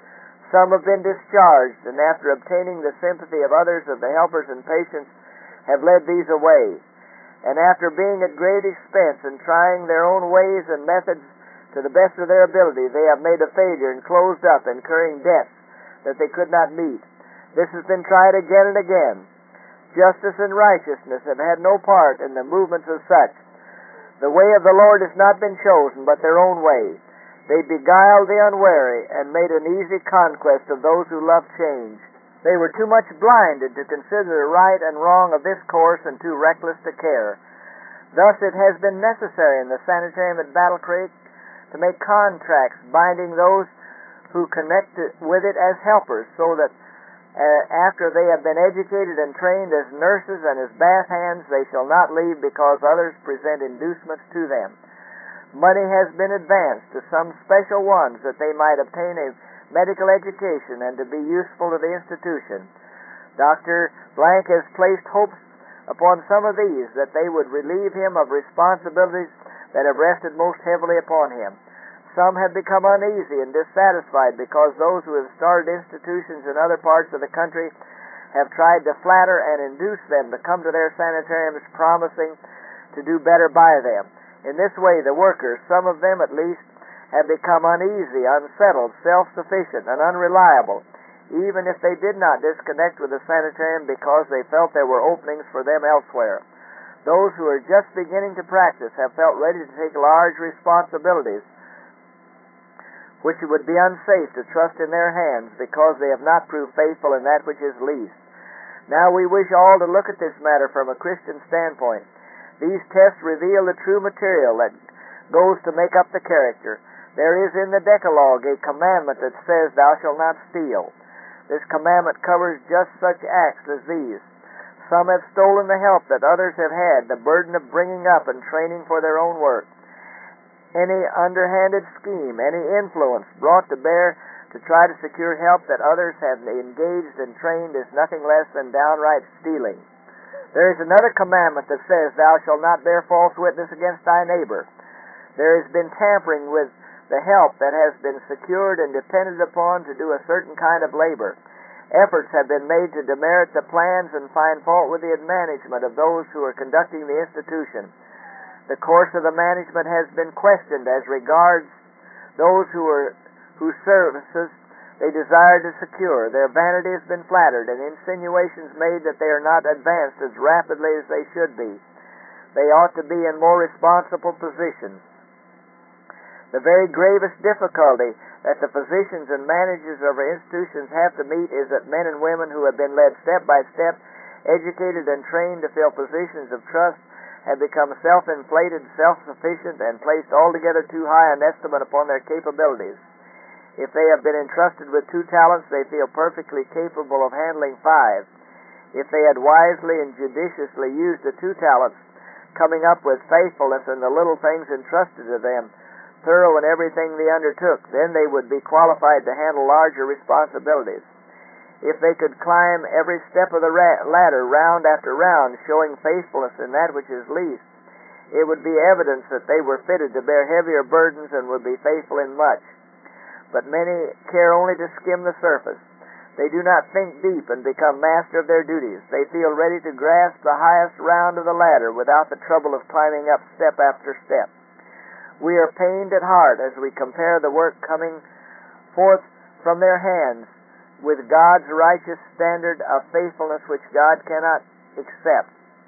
Some have been discharged, and after obtaining the sympathy of others of the helpers and patients, have led these away. And after being at great expense and trying their own ways and methods to the best of their ability, they have made a failure and closed up, incurring debts that they could not meet. This has been tried again and again. Justice and righteousness have had no part in the movements of such. The way of the Lord has not been chosen, but their own way. They beguiled the unwary and made an easy conquest of those who love change. They were too much blinded to consider the right and wrong of this course and too reckless to care. Thus it has been necessary in the sanitarium at Battle Creek to make contracts binding those who connect with it as helpers, so that after they have been educated and trained as nurses and as bath hands, they shall not leave because others present inducements to them. Money has been advanced to some special ones that they might obtain a medical education and to be useful to the institution. Dr. Blank has placed hopes upon some of these that they would relieve him of responsibilities that have rested most heavily upon him. Some have become uneasy and dissatisfied because those who have started institutions in other parts of the country have tried to flatter and induce them to come to their sanitariums, promising to do better by them. In this way, the workers, some of them at least, have become uneasy, unsettled, self-sufficient, and unreliable, even if they did not disconnect with the sanitarium because they felt there were openings for them elsewhere. Those who are just beginning to practice have felt ready to take large responsibilities, which it would be unsafe to trust in their hands because they have not proved faithful in that which is least. Now we wish all to look at this matter from a Christian standpoint. These tests reveal the true material that goes to make up the character. There is in the Decalogue a commandment that says, "Thou shalt not steal." This commandment covers just such acts as these. Some have stolen the help that others have had, the burden of bringing up and training for their own work. Any underhanded scheme, any influence brought to bear to try to secure help that others have engaged and trained is nothing less than downright stealing. There is another commandment that says, "Thou shalt not bear false witness against thy neighbor." There has been tampering with the help that has been secured and depended upon to do a certain kind of labor. Efforts have been made to demerit the plans and find fault with the management of those who are conducting the institution. The course of the management has been questioned as regards those whose services they desire to secure. Their vanity has been flattered, and insinuations made that they are not advanced as rapidly as they should be. They ought to be in more responsible positions. The very gravest difficulty that the physicians and managers of our institutions have to meet is that men and women who have been led step by step, educated and trained to fill positions of trust, have become self-inflated, self-sufficient, and placed altogether too high an estimate upon their capabilities. If they have been entrusted with 2 talents, they feel perfectly capable of handling 5. If they had wisely and judiciously used the 2 talents, coming up with faithfulness in the little things entrusted to them, thorough in everything they undertook, then they would be qualified to handle larger responsibilities. If they could climb every step of the ladder, round after round, showing faithfulness in that which is least, it would be evidence that they were fitted to bear heavier burdens and would be faithful in much. But many care only to skim the surface. They do not think deep and become master of their duties. They feel ready to grasp the highest round of the ladder without the trouble of climbing up step after step. We are pained at heart as we compare the work coming forth from their hands with God's righteous standard of faithfulness which God cannot accept.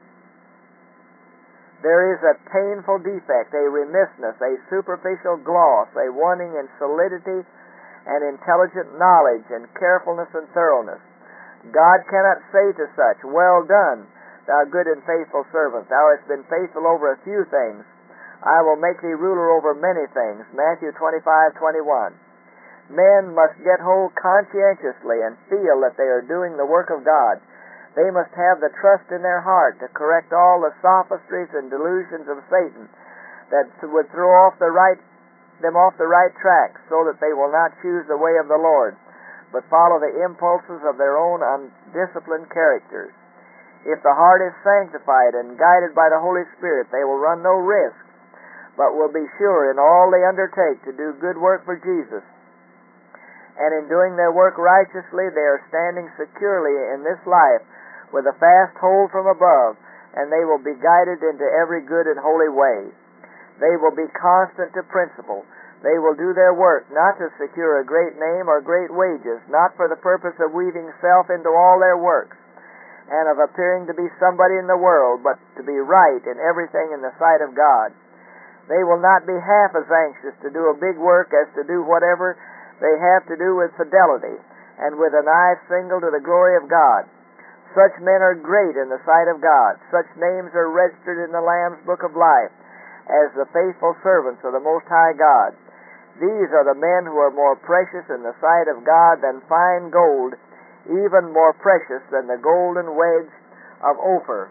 There is a painful defect, a remissness, a superficial gloss, a wanting in solidity and intelligent knowledge and carefulness and thoroughness. God cannot say to such, "Well done, thou good and faithful servant. Thou hast been faithful over a few things. I will make thee ruler over many things." Matthew 25:21. Men must get hold conscientiously and feel that they are doing the work of God. They must have the trust in their heart to correct all the sophistries and delusions of Satan that would throw them off the right track, so that they will not choose the way of the Lord, but follow the impulses of their own undisciplined characters. If the heart is sanctified and guided by the Holy Spirit, they will run no risk, but will be sure in all they undertake to do good work for Jesus. and in doing their work righteously they are standing securely in this life with a fast hold from above, and they will be guided into every good and holy way. They will be constant to principle. They will do their work not to secure a great name or great wages, not for the purpose of weaving self into all their works and of appearing to be somebody in the world, but to be right in everything in the sight of God. They will not be half as anxious to do a big work as to do whatever they have to do with fidelity and with an eye single to the glory of God. Such men are great in the sight of God. Such names are registered in the Lamb's Book of Life as the faithful servants of the Most High God. These are the men who are more precious in the sight of God than fine gold, even more precious than the golden wedge of Ophir.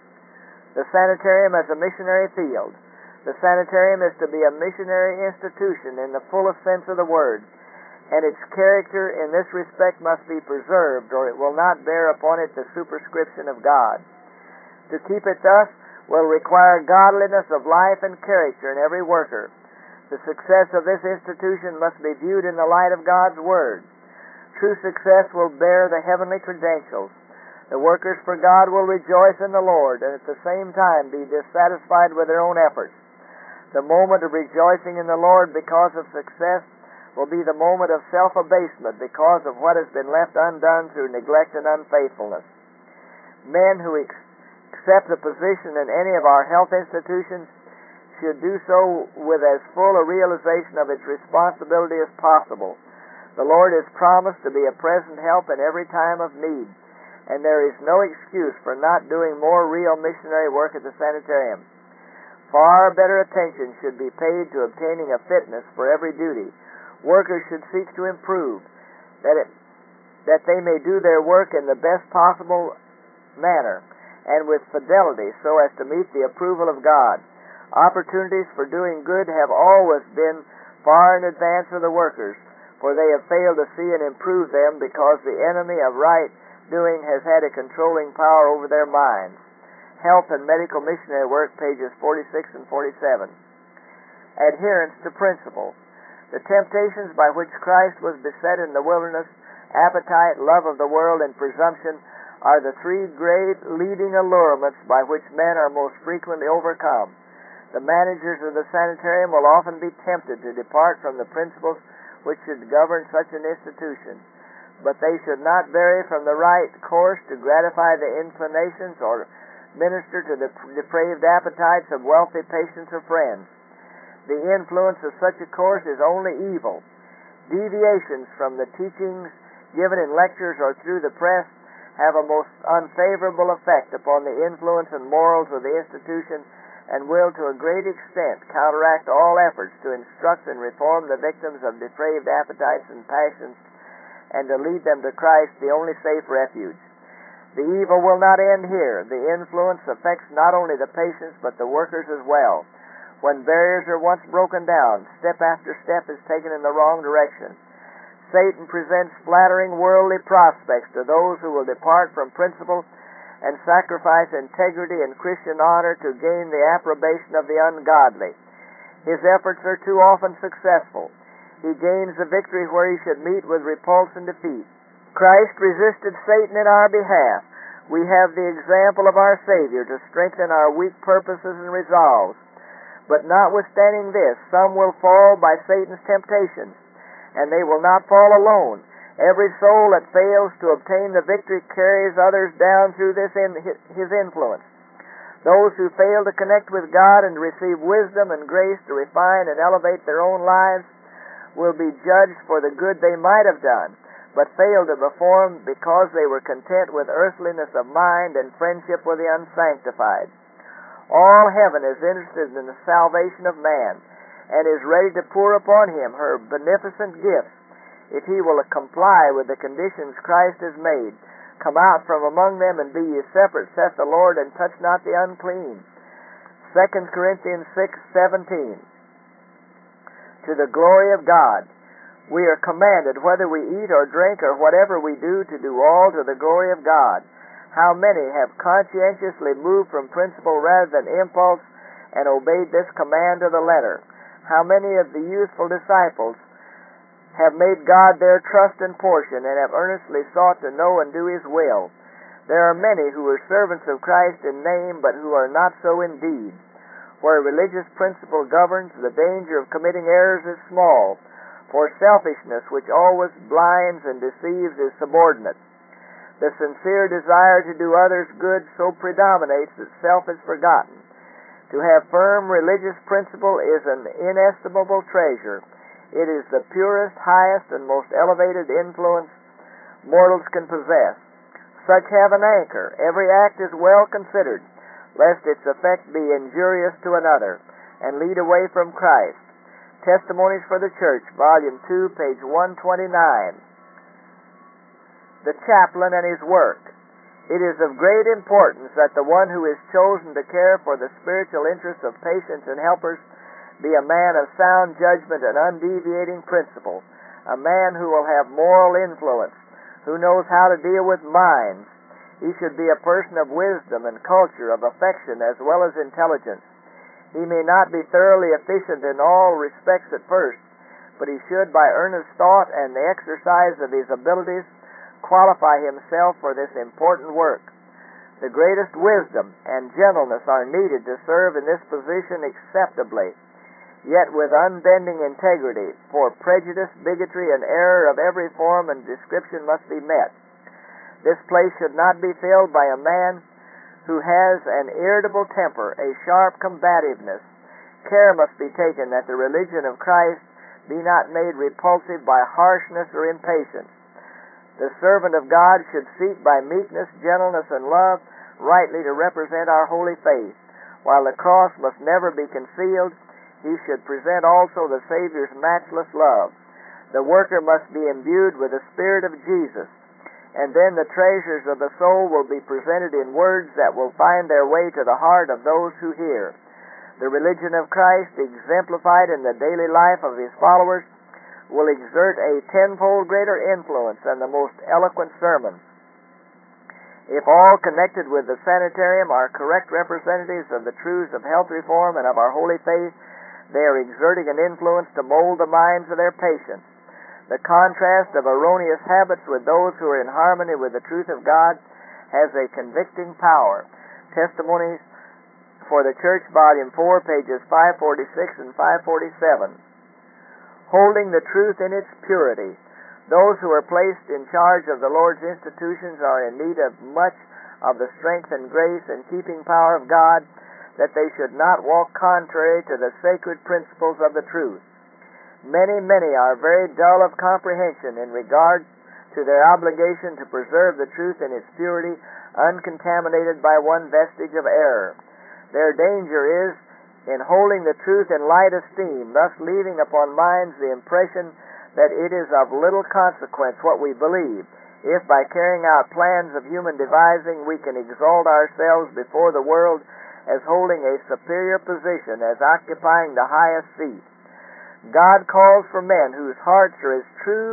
The sanitarium as a missionary field. The sanitarium is to be a missionary institution in the fullest sense of the word, and its character in this respect must be preserved, or it will not bear upon it the superscription of God. To keep it thus will require godliness of life and character in every worker. The success of this institution must be viewed in the light of God's Word. True success will bear the heavenly credentials. The workers for God will rejoice in the Lord and at the same time be dissatisfied with their own efforts. The moment of rejoicing in the Lord because of success will be the moment of self-abasement because of what has been left undone through neglect and unfaithfulness. Men who accept a position in any of our health institutions should do so with as full a realization of its responsibility as possible. The Lord has promised to be a present help in every time of need, and there is no excuse for not doing more real missionary work at the sanitarium. Far better attention should be paid to obtaining a fitness for every duty. Workers should seek to improve, that they may do their work in the best possible manner and with fidelity so as to meet the approval of God. Opportunities for doing good have always been far in advance of the workers, for they have failed to see and improve them because the enemy of right doing has had a controlling power over their minds. Health and Medical Missionary Work, pages 46 and 47. Adherence to principle. The temptations by which Christ was beset in the wilderness, appetite, love of the world, and presumption, are the three great leading allurements by which men are most frequently overcome. The managers of the sanitarium will often be tempted to depart from the principles which should govern such an institution, but they should not vary from the right course to gratify the inclinations or minister to the depraved appetites of wealthy patients or friends. The influence of such a course is only evil. Deviations from the teachings given in lectures or through the press have a most unfavorable effect upon the influence and morals of the institution, and will to a great extent counteract all efforts to instruct and reform the victims of depraved appetites and passions, and to lead them to Christ, the only safe refuge. The evil will not end here. The influence affects not only the patients but the workers as well. When barriers are once broken down, step after step is taken in the wrong direction. Satan presents flattering worldly prospects to those who will depart from principle and sacrifice integrity and Christian honor to gain the approbation of the ungodly. His efforts are too often successful. He gains the victory where he should meet with repulse and defeat. Christ resisted Satan in our behalf. We have the example of our Savior to strengthen our weak purposes and resolves. But notwithstanding this, some will fall by Satan's temptations, and they will not fall alone. Every soul that fails to obtain the victory carries others down through his influence. Those who fail to connect with God and receive wisdom and grace to refine and elevate their own lives will be judged for the good they might have done, but failed to perform because they were content with earthliness of mind and friendship with the unsanctified. All heaven is interested in the salvation of man, and is ready to pour upon him her beneficent gifts, if he will comply with the conditions Christ has made. Come out from among them and be ye separate, saith the Lord, and touch not the unclean. 2 Corinthians 6:17. To the glory of God. We are commanded, whether we eat or drink or whatever we do, to do all to the glory of God. How many have conscientiously moved from principle rather than impulse and obeyed this command to the letter? How many of the youthful disciples have made God their trust and portion, and have earnestly sought to know and do His will. There are many who are servants of Christ in name, but who are not so in deed. Where religious principle governs, the danger of committing errors is small, for selfishness, which always blinds and deceives, is subordinate. The sincere desire to do others good so predominates that self is forgotten. To have firm religious principle is an inestimable treasure. It is the purest, highest, and most elevated influence mortals can possess. Such have an anchor. Every act is well considered, lest its effect be injurious to another, and lead away from Christ. Testimonies for the Church, Volume 2, page 129. The chaplain and his work. It is of great importance that the one who is chosen to care for the spiritual interests of patients and helpers be a man of sound judgment and undeviating principle, a man who will have moral influence, who knows how to deal with minds. He should be a person of wisdom and culture, of affection as well as intelligence. He may not be thoroughly efficient in all respects at first, but he should, by earnest thought and the exercise of his abilities, qualify himself for this important work. The greatest wisdom and gentleness are needed to serve in this position acceptably, yet with unbending integrity, for prejudice, bigotry, and error of every form and description must be met. This place should not be filled by a man who has an irritable temper, a sharp combativeness. Care must be taken that the religion of Christ be not made repulsive by harshness or impatience. The servant of God should seek by meekness, gentleness, and love rightly to represent our holy faith. While the cross must never be concealed, he should present also the Savior's matchless love. The worker must be imbued with the Spirit of Jesus, and then the treasures of the soul will be presented in words that will find their way to the heart of those who hear. The religion of Christ, exemplified in the daily life of His followers, will exert a tenfold greater influence than the most eloquent sermon. If all connected with the sanitarium are correct representatives of the truths of health reform and of our holy faith, they are exerting an influence to mold the minds of their patients. The contrast of erroneous habits with those who are in harmony with the truth of God has a convicting power. Testimonies for the Church, Volume 4, pages 546 and 547. Holding the truth in its purity. Those who are placed in charge of the Lord's institutions are in need of much of the strength and grace and keeping power of God, that they should not walk contrary to the sacred principles of the truth. Many are very dull of comprehension in regard to their obligation to preserve the truth in its purity, uncontaminated by one vestige of error. Their danger is in holding the truth in light esteem, thus leaving upon minds the impression that it is of little consequence what we believe, if by carrying out plans of human devising we can exalt ourselves before the world as holding a superior position, as occupying the highest seat. God calls for men whose hearts are as true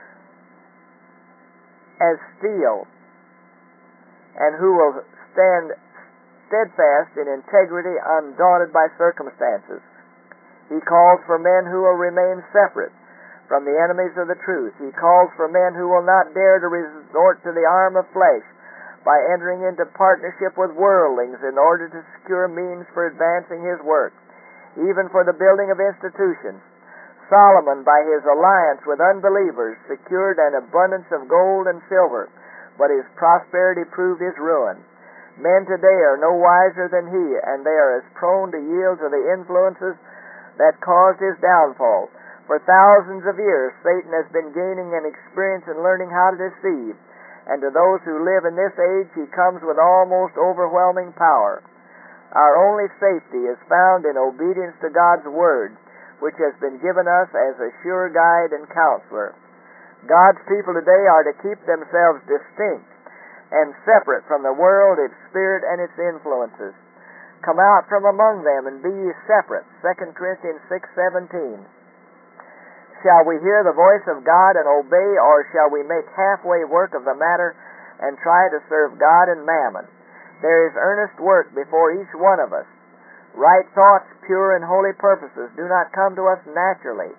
as steel, and who will stand steadfast in integrity, undaunted by circumstances. He calls for men who will remain separate from the enemies of the truth. He calls for men who will not dare to resort to the arm of flesh by entering into partnership with worldlings in order to secure means for advancing His work, even for the building of institutions. Solomon, by his alliance with unbelievers, secured an abundance of gold and silver, but his prosperity proved his ruin. Men today are no wiser than he, and they are as prone to yield to the influences that caused his downfall. For thousands of years, Satan has been gaining an experience in learning how to deceive, and to those who live in this age, he comes with almost overwhelming power. Our only safety is found in obedience to God's Word, which has been given us as a sure guide and counselor. God's people today are to keep themselves distinct and separate from the world, its spirit, and its influences. Come out from among them and be ye separate. 2 Corinthians 6:17. Shall we hear the voice of God and obey, or shall we make halfway work of the matter and try to serve God and mammon? There is earnest work before each one of us. Right thoughts, pure and holy purposes do not come to us naturally.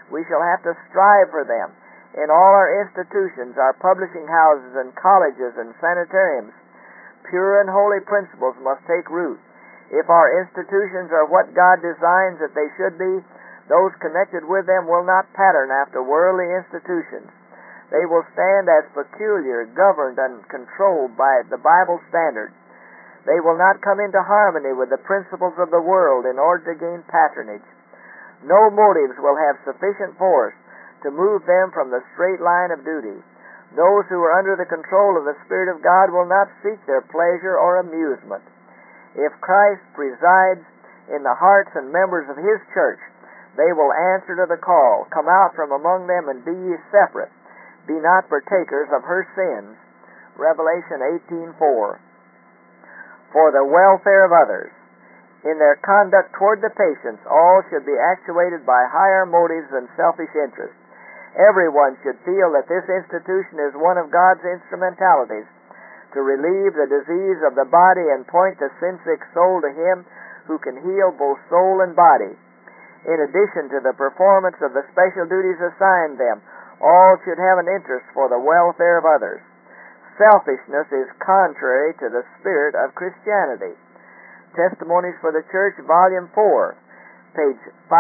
We shall have to strive for them. In all our institutions, our publishing houses and colleges and sanitariums, pure and holy principles must take root. If our institutions are what God designs that they should be, those connected with them will not pattern after worldly institutions. They will stand as peculiar, governed, and controlled by the Bible standard. They will not come into harmony with the principles of the world in order to gain patronage. No motives will have sufficient force to move them from the straight line of duty. Those who are under the control of the Spirit of God will not seek their pleasure or amusement. If Christ presides in the hearts and members of His church, they will answer to the call, "Come out from among them and be ye separate. Be not partakers of her sins." Revelation 18:4. For the welfare of others. In their conduct toward the patients, all should be actuated by higher motives than selfish interest. Everyone should feel that this institution is one of God's instrumentalities to relieve the disease of the body and point the sin-sick soul to Him who can heal both soul and body. In addition to the performance of the special duties assigned them, all should have an interest for the welfare of others. Selfishness is contrary to the spirit of Christianity. Testimonies for the Church, Volume 4, page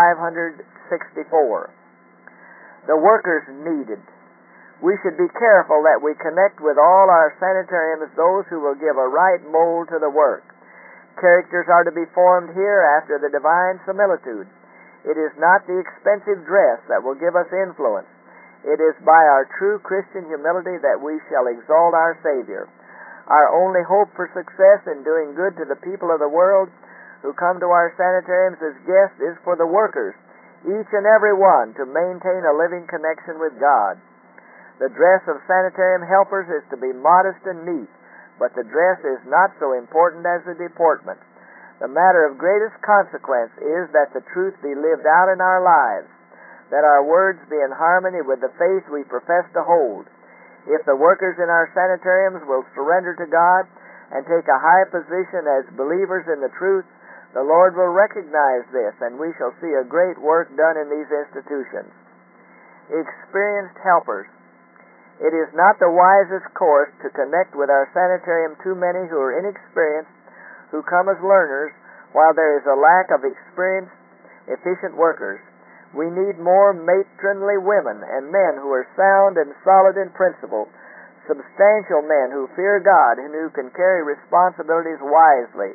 564. The workers needed. We should be careful that we connect with all our sanitariums those who will give a right mold to the work. Characters are to be formed here after the divine similitude. It is not the expensive dress that will give us influence. It is by our true Christian humility that we shall exalt our Savior. Our only hope for success in doing good to the people of the world who come to our sanitariums as guests is for the workers, each and every one, to maintain a living connection with God. The dress of sanitarium helpers is to be modest and neat, but the dress is not so important as the deportment. The matter of greatest consequence is that the truth be lived out in our lives, that our words be in harmony with the faith we profess to hold. If the workers in our sanitariums will surrender to God and take a high position as believers in the truth, the Lord will recognize this, and we shall see a great work done in these institutions. Experienced helpers. It is not the wisest course to connect with our sanitarium too many who are inexperienced, who come as learners, while there is a lack of experienced, efficient workers. We need more matronly women and men who are sound and solid in principle, substantial men who fear God and who can carry responsibilities wisely.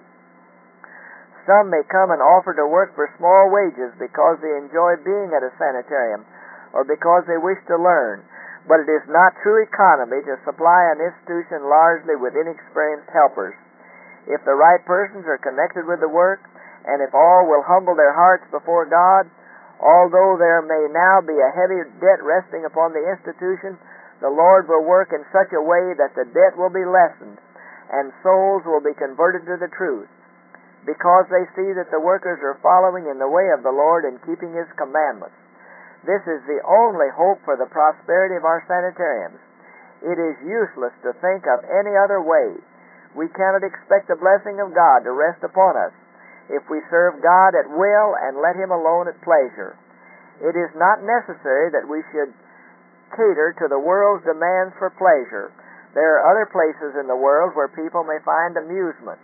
Some may come and offer to work for small wages because they enjoy being at a sanitarium or because they wish to learn, but it is not true economy to supply an institution largely with inexperienced helpers. If the right persons are connected with the work, and if all will humble their hearts before God, although there may now be a heavy debt resting upon the institution, the Lord will work in such a way that the debt will be lessened and souls will be converted to the truth, because they see that the workers are following in the way of the Lord and keeping His commandments. This is the only hope for the prosperity of our sanitariums. It is useless to think of any other way. We cannot expect the blessing of God to rest upon us if we serve God at will and let Him alone at pleasure. It is not necessary that we should cater to the world's demands for pleasure. There are other places in the world where people may find amusement.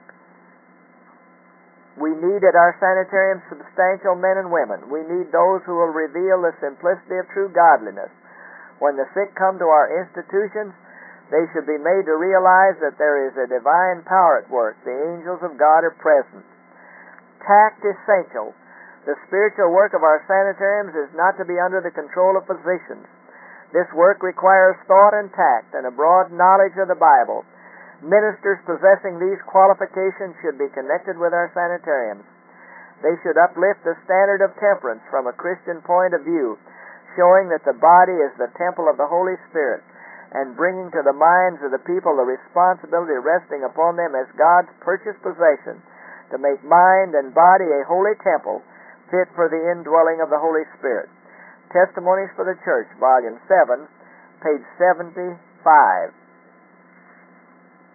We need at our sanitarium substantial men and women. We need those who will reveal the simplicity of true godliness. When the sick come to our institutions, they should be made to realize that there is a divine power at work. The angels of God are present. Tact essential. The spiritual work of our sanitariums is not to be under the control of physicians. This work requires thought and tact and a broad knowledge of the Bible. Ministers possessing these qualifications should be connected with our sanitariums. They should uplift the standard of temperance from a Christian point of view, showing that the body is the temple of the Holy Spirit, and bringing to the minds of the people the responsibility resting upon them as God's purchased possession, to make mind and body a holy temple fit for the indwelling of the Holy Spirit. Testimonies for the Church, Volume 7, page 75.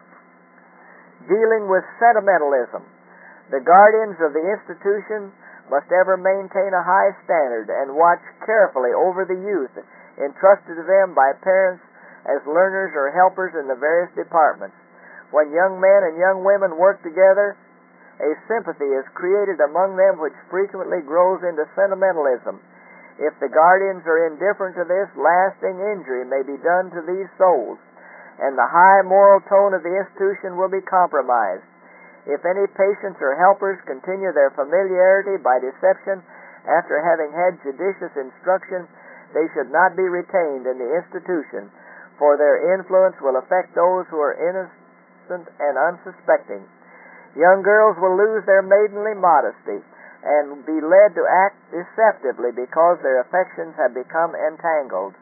Dealing with sentimentalism. The guardians of the institution must ever maintain a high standard and watch carefully over the youth entrusted to them by parents as learners or helpers in the various departments. When young men and young women work together, a sympathy is created among them which frequently grows into sentimentalism. If the guardians are indifferent to this, lasting injury may be done to these souls, and the high moral tone of the institution will be compromised. If any patients or helpers continue their familiarity by deception after having had judicious instruction, they should not be retained in the institution, for their influence will affect those who are innocent and unsuspecting. Young girls will lose their maidenly modesty and be led to act deceptively because their affections have become entangled.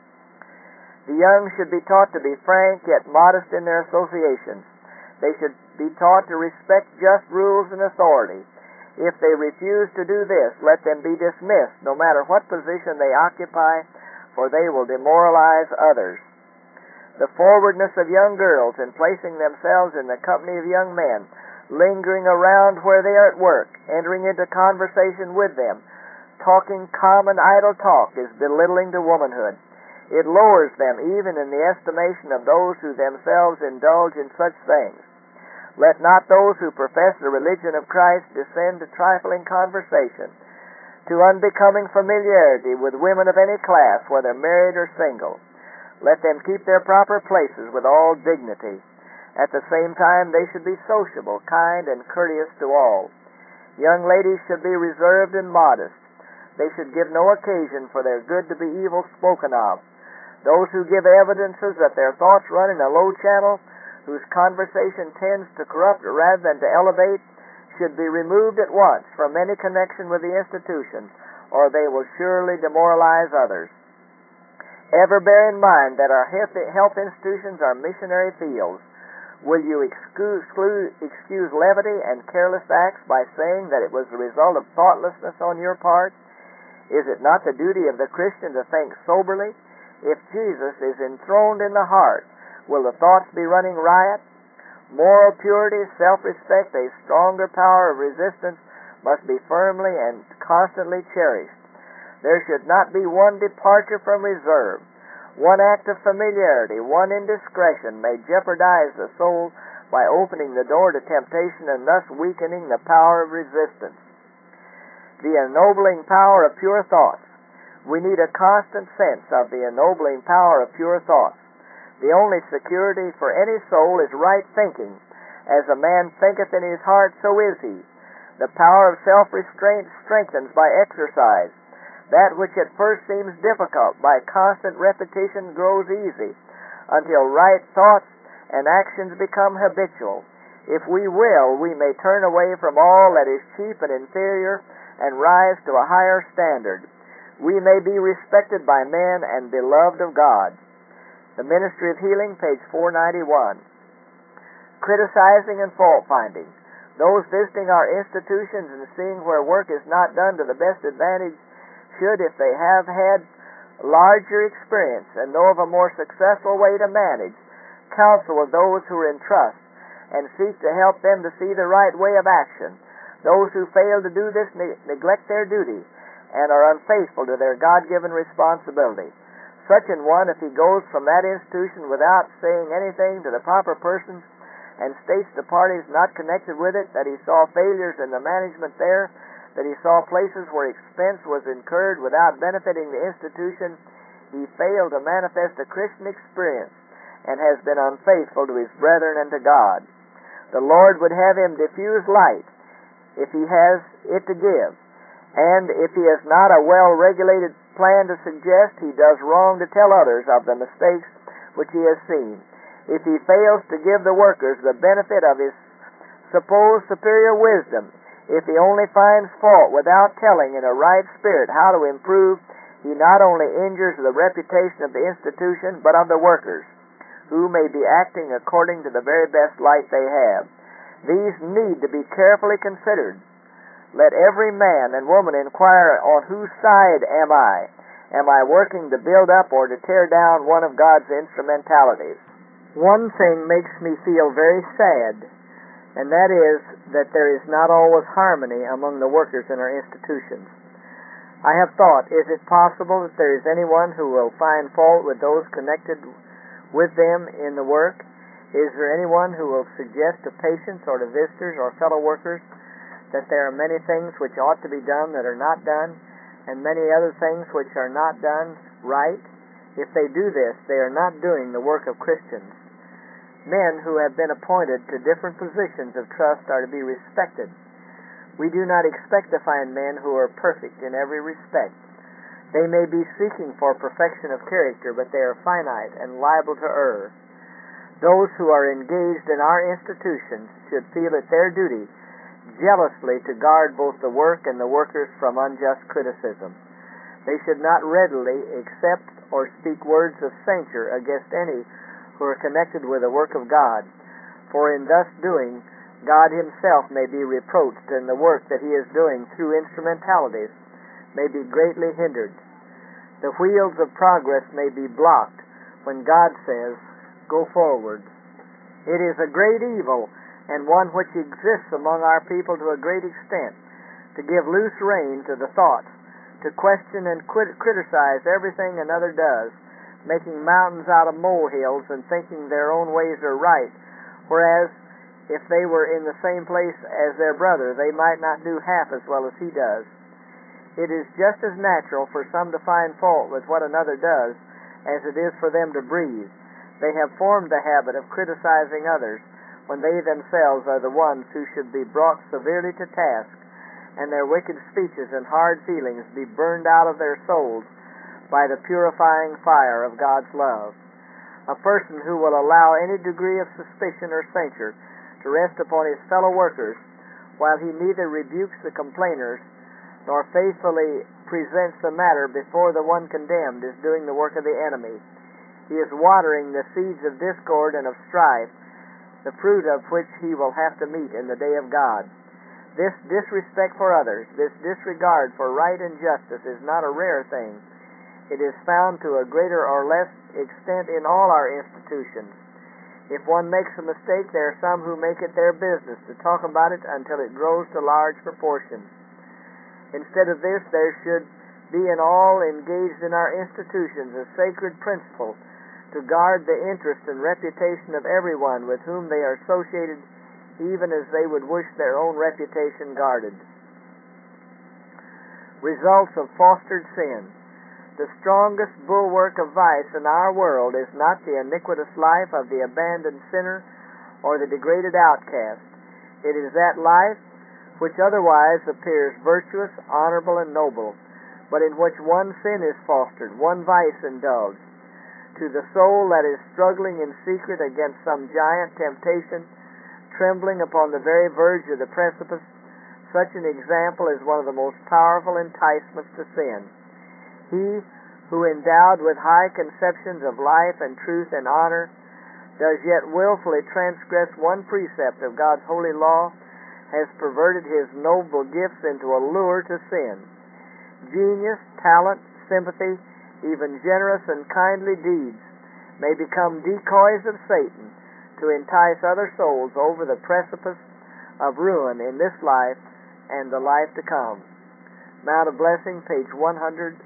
The young should be taught to be frank yet modest in their associations. They should be taught to respect just rules and authority. If they refuse to do this, let them be dismissed, no matter what position they occupy, for they will demoralize others. The forwardness of young girls in placing themselves in the company of young men, lingering around where they are at work, entering into conversation with them, talking common idle talk, is belittling to womanhood. It lowers them even in the estimation of those who themselves indulge in such things. Let not those who profess the religion of Christ descend to trifling conversation, to unbecoming familiarity with women of any class, whether married or single. Let them keep their proper places with all dignity. At the same time, they should be sociable, kind, and courteous to all. Young ladies should be reserved and modest. They should give no occasion for their good to be evil spoken of. Those who give evidences that their thoughts run in a low channel, whose conversation tends to corrupt rather than to elevate, should be removed at once from any connection with the institution, or they will surely demoralize others. Ever bear in mind that our health institutions are missionary fields. Will you excuse levity and careless acts by saying that it was the result of thoughtlessness on your part? Is it not the duty of the Christian to think soberly? If Jesus is enthroned in the heart, will the thoughts be running riot? Moral purity, self-respect, a stronger power of resistance, must be firmly and constantly cherished. There should not be one departure from reserve. One act of familiarity, one indiscretion may jeopardize the soul by opening the door to temptation and thus weakening the power of resistance. The ennobling power of pure thoughts. We need a constant sense of the ennobling power of pure thoughts. The only security for any soul is right thinking. As a man thinketh in his heart, so is he. The power of self-restraint strengthens by exercise. That which at first seems difficult, by constant repetition grows easy, until right thoughts and actions become habitual. If we will, we may turn away from all that is cheap and inferior and rise to a higher standard. We may be respected by men and beloved of God. The Ministry of Healing, page 491. Criticizing and fault-finding. Those visiting our institutions and seeing where work is not done to the best advantage should, if they have had larger experience and know of a more successful way to manage, counsel with those who are in trust and seek to help them to see the right way of action. Those who fail to do this neglect their duty and are unfaithful to their God-given responsibility. Such an one, if he goes from that institution without saying anything to the proper persons and states to parties not connected with it that he saw failures in the management there, that he saw places where expense was incurred without benefiting the institution, he failed to manifest a Christian experience and has been unfaithful to his brethren and to God. The Lord would have him diffuse light if he has it to give, and if he has not a well-regulated plan to suggest, he does wrong to tell others of the mistakes which he has seen. If he fails to give the workers the benefit of his supposed superior wisdom, if he only finds fault without telling in a right spirit how to improve, he not only injures the reputation of the institution, but of the workers, who may be acting according to the very best light they have. These need to be carefully considered. Let every man and woman inquire, on whose side am I? Am I working to build up or to tear down one of God's instrumentalities? One thing makes me feel very sad, and that is that there is not always harmony among the workers in our institutions. I have thought, is it possible that there is anyone who will find fault with those connected with them in the work? Is there anyone who will suggest to patients or to visitors or fellow workers that there are many things which ought to be done that are not done, and many other things which are not done right? If they do this, they are not doing the work of Christians. Men who have been appointed to different positions of trust are to be respected. We do not expect to find men who are perfect in every respect. They may be seeking for perfection of character, but they are finite and liable to err. Those who are engaged in our institutions should feel it their duty jealously to guard both the work and the workers from unjust criticism. They should not readily accept or speak words of censure against any who are connected with the work of God, for in thus doing, God Himself may be reproached, and the work that He is doing through instrumentalities may be greatly hindered. The wheels of progress may be blocked when God says, "Go forward." It is a great evil, and one which exists among our people to a great extent, to give loose rein to the thoughts, to question and criticize everything another does, making mountains out of molehills and thinking their own ways are right, whereas if they were in the same place as their brother, they might not do half as well as he does. It is just as natural for some to find fault with what another does as it is for them to breathe. They have formed the habit of criticizing others when they themselves are the ones who should be brought severely to task, and their wicked speeches and hard feelings be burned out of their souls by the purifying fire of God's love. A person who will allow any degree of suspicion or censure to rest upon his fellow workers, while he neither rebukes the complainers nor faithfully presents the matter before the one condemned, is doing the work of the enemy. He is watering the seeds of discord and of strife, the fruit of which he will have to meet in the day of God. This disrespect for others, this disregard for right and justice is not a rare thing. It is found to a greater or less extent in all our institutions. If one makes a mistake, there are some who make it their business to talk about it until it grows to large proportions. Instead of this, there should be in all engaged in our institutions a sacred principle to guard the interest and reputation of everyone with whom they are associated, even as they would wish their own reputation guarded. Results of fostered sin. The strongest bulwark of vice in our world is not the iniquitous life of the abandoned sinner or the degraded outcast. It is that life which otherwise appears virtuous, honorable, and noble, but in which one sin is fostered, one vice indulged. To the soul that is struggling in secret against some giant temptation, trembling upon the very verge of the precipice, such an example is one of the most powerful enticements to sin. He who, endowed with high conceptions of life and truth and honor, does yet willfully transgress one precept of God's holy law, has perverted his noble gifts into a lure to sin. Genius, talent, sympathy, even generous and kindly deeds may become decoys of Satan to entice other souls over the precipice of ruin in this life and the life to come. Mount of Blessing, page 140.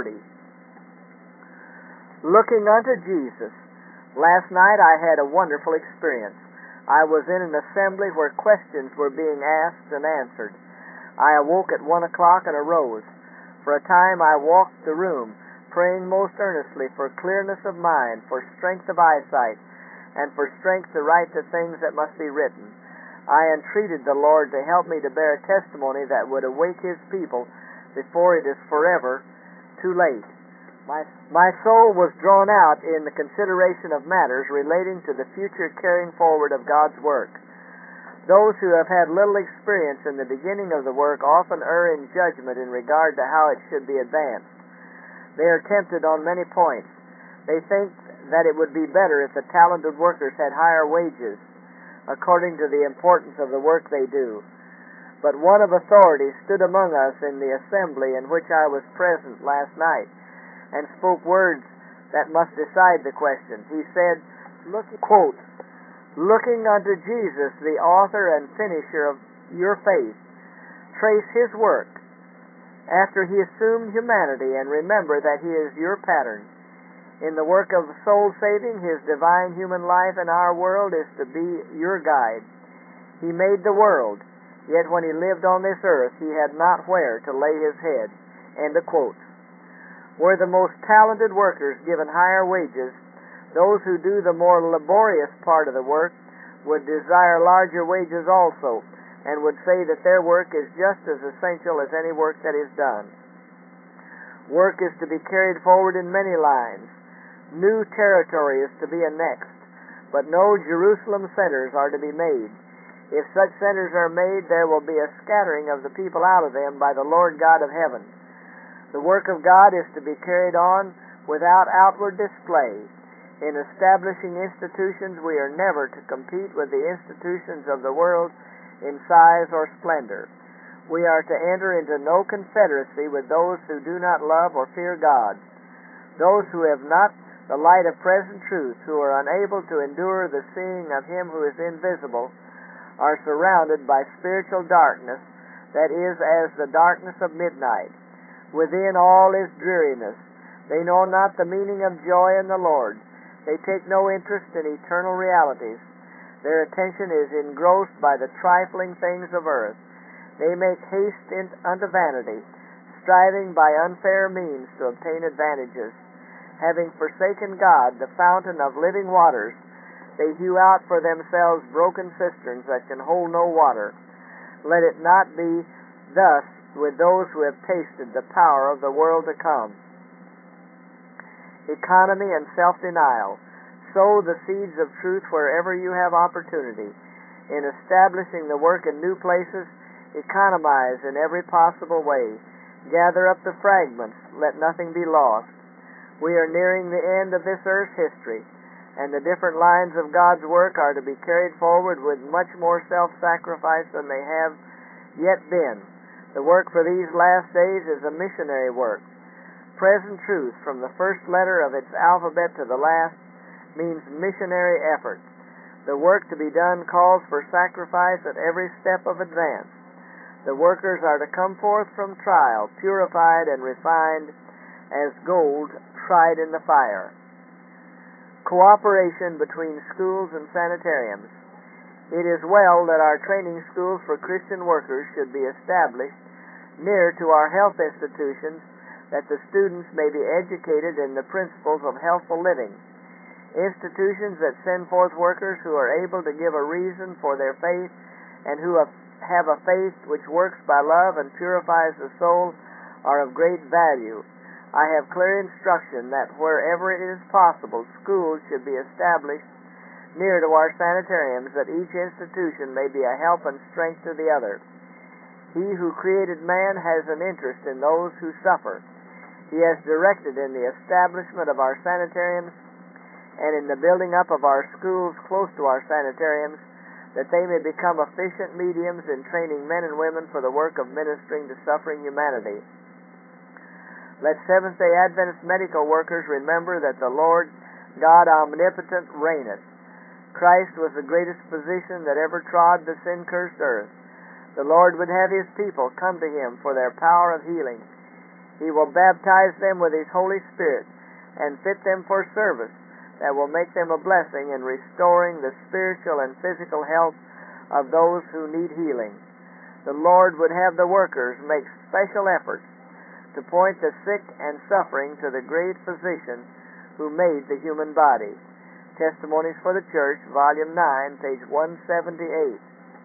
Looking unto Jesus. Last night I had a wonderful experience. I was in an assembly where questions were being asked and answered. I awoke at 1 o'clock and arose. For a time I walked the room, praying most earnestly for clearness of mind, for strength of eyesight, and for strength to write the things that must be written. I entreated the Lord to help me to bear a testimony that would awake His people before it is forever too late. My soul was drawn out in the consideration of matters relating to the future carrying forward of God's work. Those who have had little experience in the beginning of the work often err in judgment in regard to how it should be advanced. They are tempted on many points. They think that it would be better if the talented workers had higher wages, according to the importance of the work they do. But one of authority stood among us in the assembly in which I was present last night, and spoke words that must decide the question. He said, quote, looking unto Jesus, the author and finisher of your faith. Trace His work after He assumed humanity, and remember that He is your pattern. In the work of soul saving, His divine human life in our world is to be your guide. He made the world, yet when He lived on this earth, He had not where to lay His head. End of quotes. Were the most talented workers given higher wages, those who do the more laborious part of the work would desire larger wages also, and would say that their work is just as essential as any work that is done. Work is to be carried forward in many lines. New territory is to be annexed, but no Jerusalem centers are to be made. If such centers are made, there will be a scattering of the people out of them by the Lord God of heaven. The work of God is to be carried on without outward display. In establishing institutions, we are never to compete with the institutions of the world in size or splendor. We are to enter into no confederacy with those who do not love or fear God. Those who have not the light of present truth, who are unable to endure the seeing of Him who is invisible, are surrounded by spiritual darkness, that is as the darkness of midnight. Within all is dreariness. They know not the meaning of joy in the Lord. They take no interest in eternal realities. Their attention is engrossed by the trifling things of earth. They make haste unto vanity, striving by unfair means to obtain advantages. Having forsaken God, the fountain of living waters, they hew out for themselves broken cisterns that can hold no water. Let it not be thus with those who have tasted the power of the world to come. Economy and self-denial. Sow the seeds of truth wherever you have opportunity. In establishing the work in new places, economize in every possible way. Gather up the fragments. Let nothing be lost. We are nearing the end of this earth's history, and the different lines of God's work are to be carried forward with much more self-sacrifice than they have yet been. The work for these last days is a missionary work. Present truth, from the first letter of its alphabet to the last, means missionary effort. The work to be done calls for sacrifice at every step of advance. The workers are to come forth from trial, purified and refined as gold tried in the fire. Cooperation between schools and sanitariums. It is well that our training schools for Christian workers should be established near to our health institutions, that the students may be educated in the principles of healthful living. Institutions that send forth workers who are able to give a reason for their faith, and who have a faith which works by love and purifies the soul, are of great value. I have clear instruction that wherever it is possible, schools should be established near to our sanitariums, that each institution may be a help and strength to the other. He who created man has an interest in those who suffer. He has directed in the establishment of our sanitariums and in the building up of our schools close to our sanitariums, that they may become efficient mediums in training men and women for the work of ministering to suffering humanity. Let Seventh-day Adventist medical workers remember that the Lord God omnipotent reigneth. Christ was the greatest physician that ever trod the sin-cursed earth. The Lord would have His people come to Him for their power of healing. He will baptize them with His Holy Spirit and fit them for service that will make them a blessing in restoring the spiritual and physical health of those who need healing. The Lord would have the workers make special efforts to point the sick and suffering to the great physician who made the human body. Testimonies for the Church, Volume 9, page 178.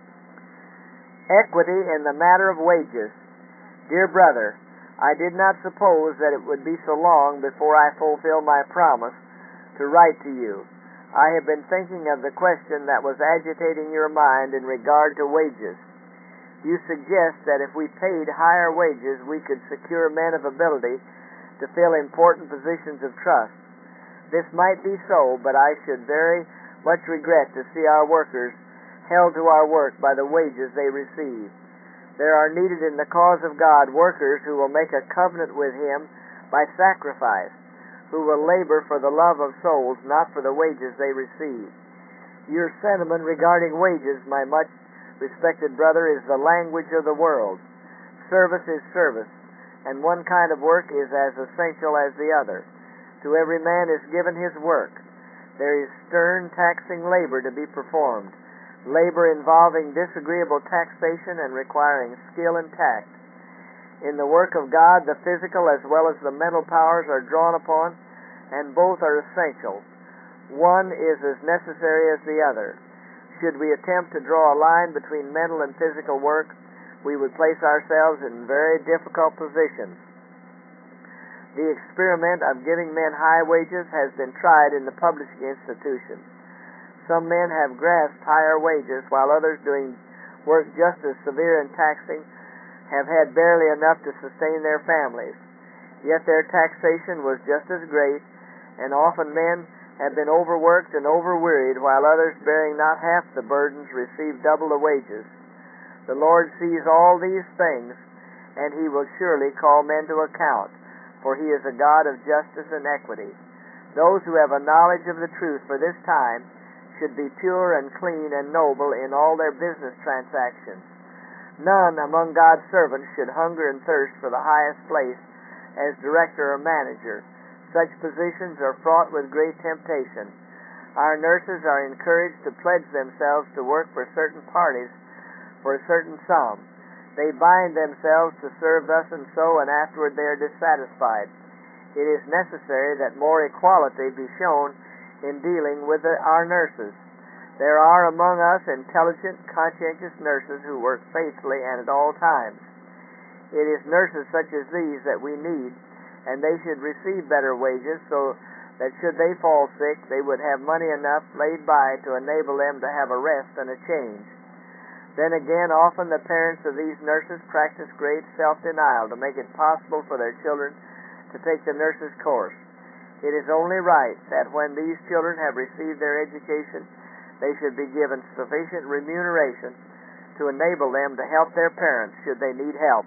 Equity in the matter of wages. Dear brother, I did not suppose that it would be so long before I fulfill my promise to write to you. I have been thinking of the question that was agitating your mind in regard to wages. You suggest that if we paid higher wages, we could secure men of ability to fill important positions of trust. This might be so, but I should very much regret to see our workers held to our work by the wages they receive. There are needed in the cause of God workers who will make a covenant with Him by sacrifice, who will labor for the love of souls, not for the wages they receive. Your sentiment regarding wages, my much respected brother, is the language of the world. Service is service, and one kind of work is as essential as the other. To every man is given his work. There is stern, taxing labor to be performed, labor involving disagreeable taxation and requiring skill and tact. In the work of God, the physical as well as the mental powers are drawn upon, and both are essential. One is as necessary as the other. Should we attempt to draw a line between mental and physical work, we would place ourselves in very difficult positions. The experiment of giving men high wages has been tried in the publishing institution. Some men have grasped higher wages, while others, doing work just as severe and taxing, have had barely enough to sustain their families. Yet their taxation was just as great, and often men have been overworked and overwearied, while others, bearing not half the burdens, receive double the wages. The Lord sees all these things, and He will surely call men to account, for He is a God of justice and equity. Those who have a knowledge of the truth for this time should be pure and clean and noble in all their business transactions. None among God's servants should hunger and thirst for the highest place as director or manager. Such positions are fraught with great temptation. Our nurses are encouraged to pledge themselves to work for certain parties for a certain sum. They bind themselves to serve thus and so, and afterward they are dissatisfied. It is necessary that more equality be shown in dealing with our nurses. There are among us intelligent, conscientious nurses who work faithfully and at all times. It is nurses such as these that we need, and they should receive better wages, so that should they fall sick, they would have money enough laid by to enable them to have a rest and a change. Then again, often the parents of these nurses practice great self-denial to make it possible for their children to take the nurse's course. It is only right that when these children have received their education, they should be given sufficient remuneration to enable them to help their parents should they need help.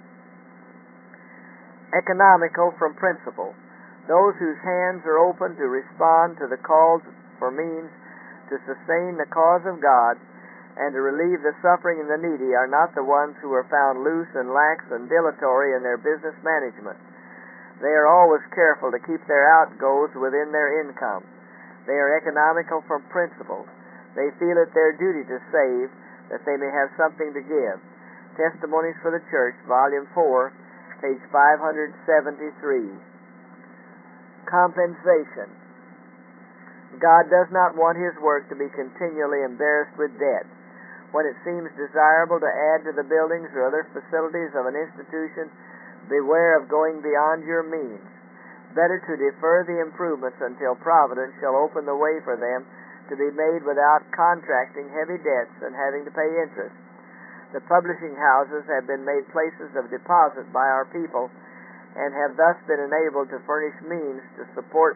Economical from principle. Those whose hands are open to respond to the calls for means to sustain the cause of God and to relieve the suffering and the needy are not the ones who are found loose and lax and dilatory in their business management. They are always careful to keep their outgoes within their income. They are economical from principle. They feel it their duty to save, that they may have something to give. Testimonies for the Church, Volume 4, page 573. Compensation. God does not want His work to be continually embarrassed with debt. When it seems desirable to add to the buildings or other facilities of an institution, beware of going beyond your means. Better to defer the improvements until Providence shall open the way for them to be made without contracting heavy debts and having to pay interest. The publishing houses have been made places of deposit by our people and have thus been enabled to furnish means to support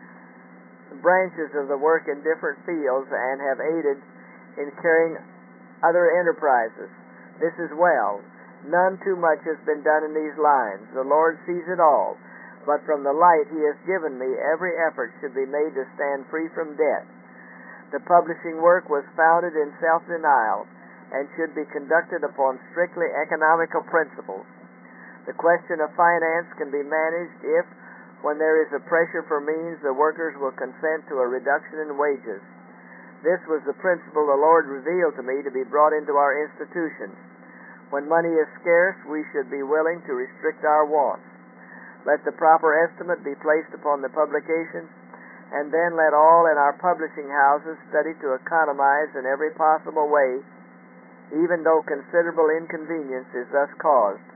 branches of the work in different fields and have aided in carrying other enterprises. This is well. None too much has been done in these lines. The Lord sees it all, but from the light He has given me, every effort should be made to stand free from debt. The publishing work was founded in self-denial and should be conducted upon strictly economical principles. The question of finance can be managed if, when there is a pressure for means, the workers will consent to a reduction in wages. This was the principle the Lord revealed to me to be brought into our institutions. When money is scarce, we should be willing to restrict our wants. Let the proper estimate be placed upon the publications, and then let all in our publishing houses study to economize in every possible way, even though considerable inconvenience is thus caused.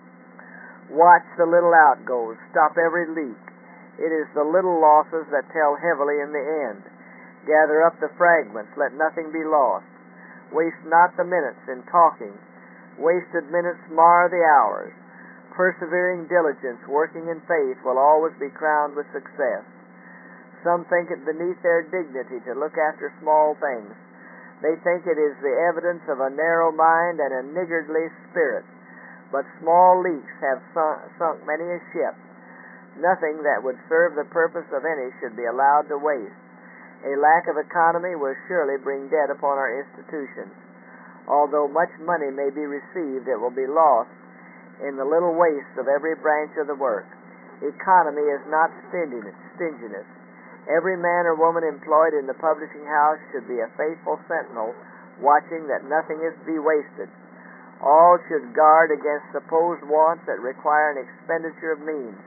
Watch the little outgoes. Stop every leak. It is the little losses that tell heavily in the end. Gather up the fragments. Let nothing be lost. Waste not the minutes in talking. Wasted minutes mar the hours. Persevering diligence, working in faith, will always be crowned with success. Some think it beneath their dignity to look after small things. They think it is the evidence of a narrow mind and a niggardly spirit. But small leaks have sunk many a ship. Nothing that would serve the purpose of any should be allowed to waste. A lack of economy will surely bring debt upon our institutions. Although much money may be received, it will be lost in the little waste of every branch of the work. Economy is not stinginess. Every man or woman employed in the publishing house should be a faithful sentinel, watching that nothing is to be wasted. All should guard against supposed wants that require an expenditure of means.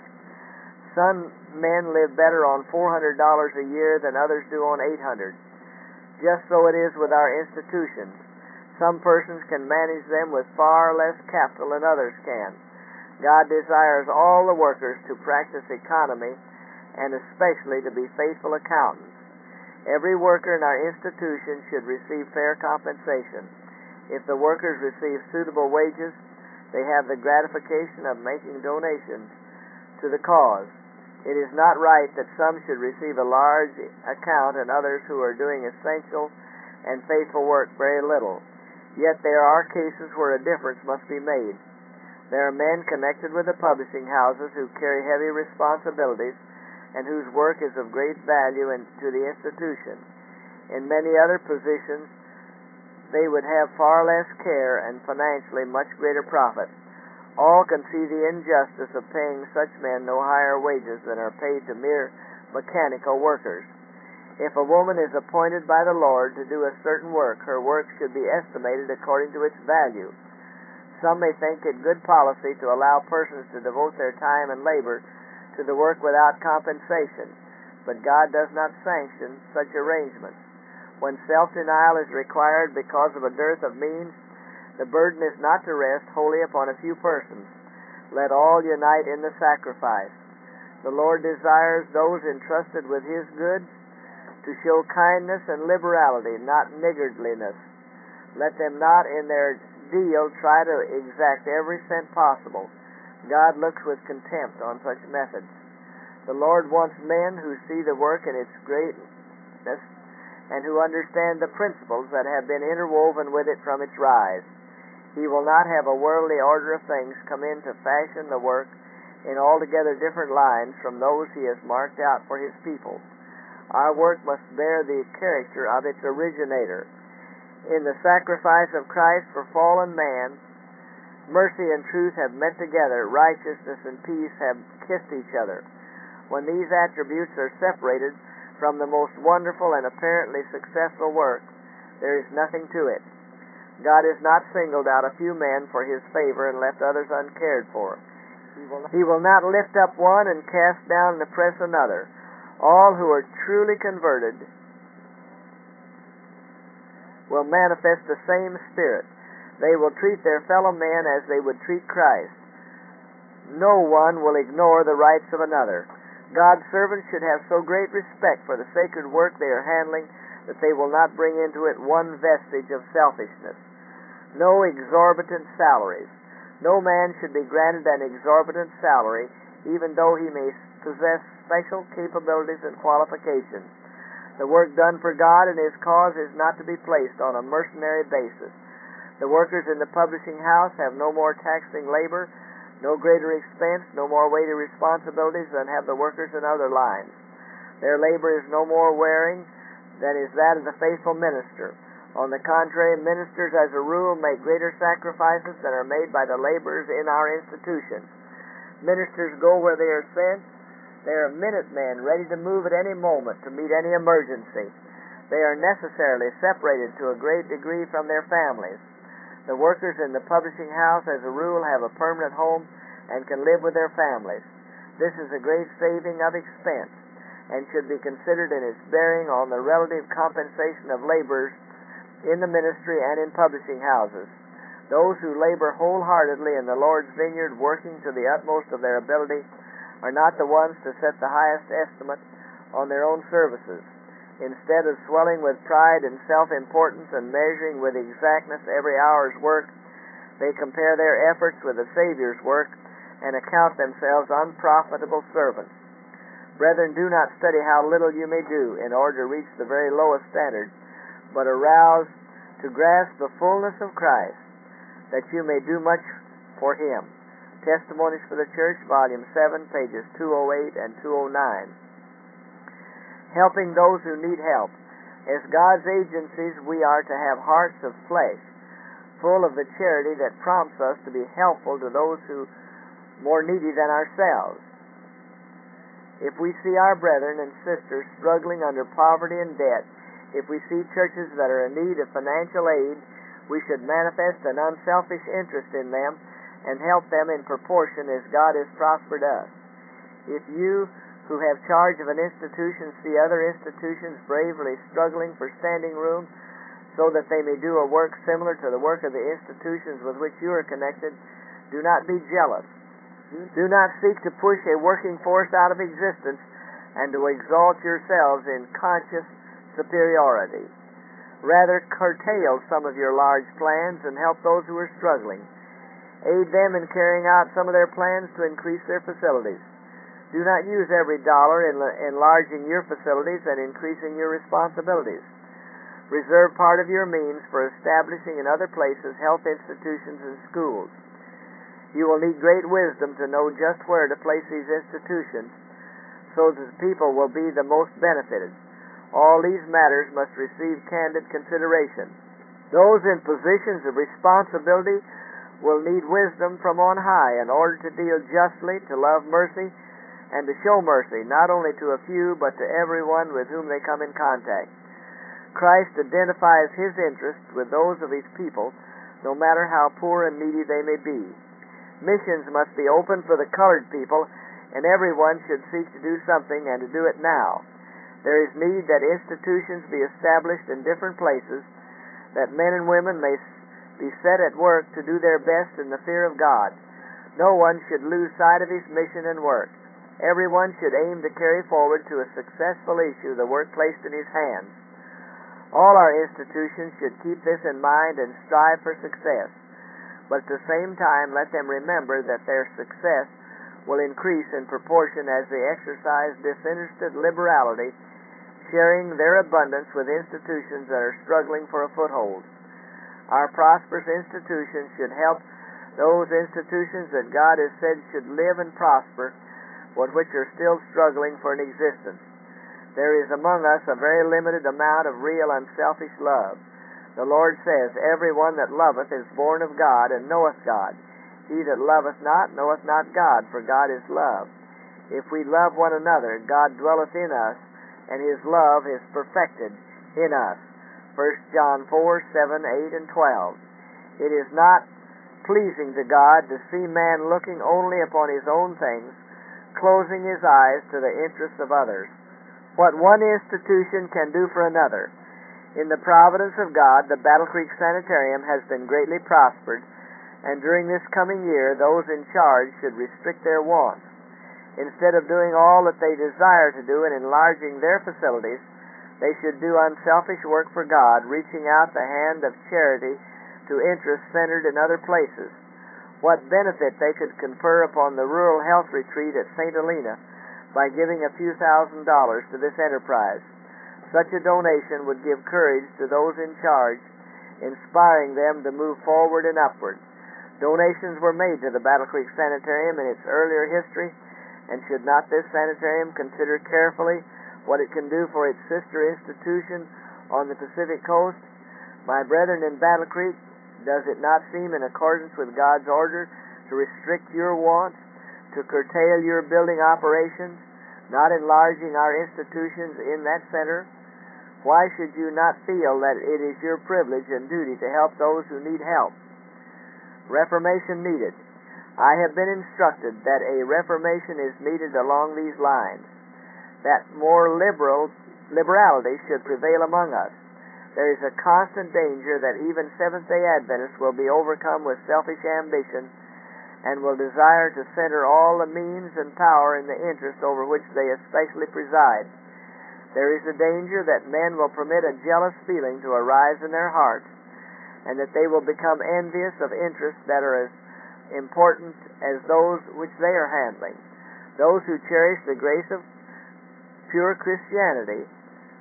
Some men live better on $400 a year than others do on $800. Just so it is with our institutions. Some persons can manage them with far less capital than others can. God desires all the workers to practice economy and especially to be faithful accountants. Every worker in our institution should receive fair compensation. If the workers receive suitable wages, they have the gratification of making donations to the cause. It is not right that some should receive a large account and others who are doing essential and faithful work very little. Yet there are cases where a difference must be made. There are men connected with the publishing houses who carry heavy responsibilities and whose work is of great value to the institution. In many other positions, they would have far less care and financially much greater profit. All can see the injustice of paying such men no higher wages than are paid to mere mechanical workers. If a woman is appointed by the Lord to do a certain work, her work should be estimated according to its value. Some may think it good policy to allow persons to devote their time and labor to the work without compensation, but God does not sanction such arrangements. When self-denial is required because of a dearth of means, the burden is not to rest wholly upon a few persons. Let all unite in the sacrifice. The Lord desires those entrusted with His goods to show kindness and liberality, not niggardliness. Let them not in their deal try to exact every cent possible. God looks with contempt on such methods. The Lord wants men who see the work in its greatness and who understand the principles that have been interwoven with it from its rise. He will not have a worldly order of things come in to fashion the work in altogether different lines from those He has marked out for His people. Our work must bear the character of its originator. In the sacrifice of Christ for fallen man, mercy and truth have met together, righteousness and peace have kissed each other. When these attributes are separated from the most wonderful and apparently successful work, there is nothing to it. God has not singled out a few men for His favor and left others uncared for. He will not lift up one and cast down and oppress another. All who are truly converted will manifest the same spirit. They will treat their fellow men as they would treat Christ. No one will ignore the rights of another. God's servants should have so great respect for the sacred work they are handling that they will not bring into it one vestige of selfishness. No exorbitant salaries. No man should be granted an exorbitant salary, even though he may possess special capabilities and qualifications. The work done for God and His cause is not to be placed on a mercenary basis. The workers in the publishing house have no more taxing labor, no greater expense, no more weighty responsibilities than have the workers in other lines. Their labor is no more wearing than is that of the faithful minister. On the contrary, ministers as a rule make greater sacrifices than are made by the laborers in our institutions. Ministers go where they are sent. They are minutemen ready to move at any moment to meet any emergency. They are necessarily separated to a great degree from their families. The workers in the publishing house as a rule have a permanent home and can live with their families. This is a great saving of expense and should be considered in its bearing on the relative compensation of laborers in the ministry and in publishing houses. Those who labor wholeheartedly in the Lord's vineyard, working to the utmost of their ability, are not the ones to set the highest estimate on their own services. Instead of swelling with pride and self-importance and measuring with exactness every hour's work, they compare their efforts with the Savior's work and account themselves unprofitable servants. Brethren, do not study how little you may do in order to reach the very lowest standard, but arouse to grasp the fullness of Christ, that you may do much for Him. Testimonies for the Church, Volume 7, pages 208 and 209. helping those who need help. As God's agencies, we are to have hearts of flesh, full of the charity that prompts us to be helpful to those who more needy than ourselves. If we see our brethren and sisters struggling under poverty and debt, if we see churches that are in need of financial aid, we should manifest an unselfish interest in them and help them in proportion as God has prospered us. If you who have charge of an institution see other institutions bravely struggling for standing room so that they may do a work similar to the work of the institutions with which you are connected, do not be jealous. Do not seek to push a working force out of existence and to exalt yourselves in conscious superiority. Rather, curtail some of your large plans and help those who are struggling. Aid them in carrying out some of their plans to increase their facilities. Do not use every dollar in enlarging your facilities and increasing your responsibilities. Reserve part of your means for establishing in other places health institutions and schools. You will need great wisdom to know just where to place these institutions so that the people will be the most benefited. All these matters must receive candid consideration. Those in positions of responsibility will need wisdom from on high in order to deal justly, to love mercy, and to show mercy, not only to a few, but to everyone with whom they come in contact. Christ identifies His interest with those of His people, no matter how poor and needy they may be. Missions must be open for the colored people, and everyone should seek to do something and to do it now. There is need that institutions be established in different places, that men and women may be set at work to do their best in the fear of God. No one should lose sight of his mission and work. Everyone should aim to carry forward to a successful issue the work placed in his hands. All our institutions should keep this in mind and strive for success. But at the same time, let them remember that their success will increase in proportion as they exercise disinterested liberality, sharing their abundance with institutions that are struggling for a foothold. Our prosperous institutions should help those institutions that God has said should live and prosper, but which are still struggling for an existence. There is among us a very limited amount of real unselfish love. The Lord says, "Every one that loveth is born of God, and knoweth God. He that loveth not knoweth not God, for God is love. If we love one another, God dwelleth in us, and His love is perfected in us." 1 John 4, 7, 8, and 12. It is not pleasing to God to see man looking only upon his own things, closing his eyes to the interests of others. What one institution can do for another. In the providence of God, the Battle Creek Sanitarium has been greatly prospered, and during this coming year, those in charge should restrict their wants. Instead of doing all that they desire to do in enlarging their facilities, they should do unselfish work for God, reaching out the hand of charity to interests centered in other places. What benefit they could confer upon the rural health retreat at St. Helena by giving a few $1,000s to this enterprise. Such a donation would give courage to those in charge, inspiring them to move forward and upward. Donations were made to the Battle Creek Sanitarium in its earlier history, and should not this sanitarium consider carefully what it can do for its sister institution on the Pacific Coast? My brethren in Battle Creek, does it not seem in accordance with God's order to restrict your wants, to curtail your building operations, not enlarging our institutions in that center? Why should you not feel that it is your privilege and duty to help those who need help? Reformation needed. I have been instructed that a reformation is needed along these lines, that more liberality should prevail among us. There is a constant danger that even Seventh-day Adventists will be overcome with selfish ambition and will desire to center all the means and power in the interest over which they especially preside. There is a danger that men will permit a jealous feeling to arise in their hearts, and that they will become envious of interests that are as important as those which they are handling. Those who cherish the grace of pure Christianity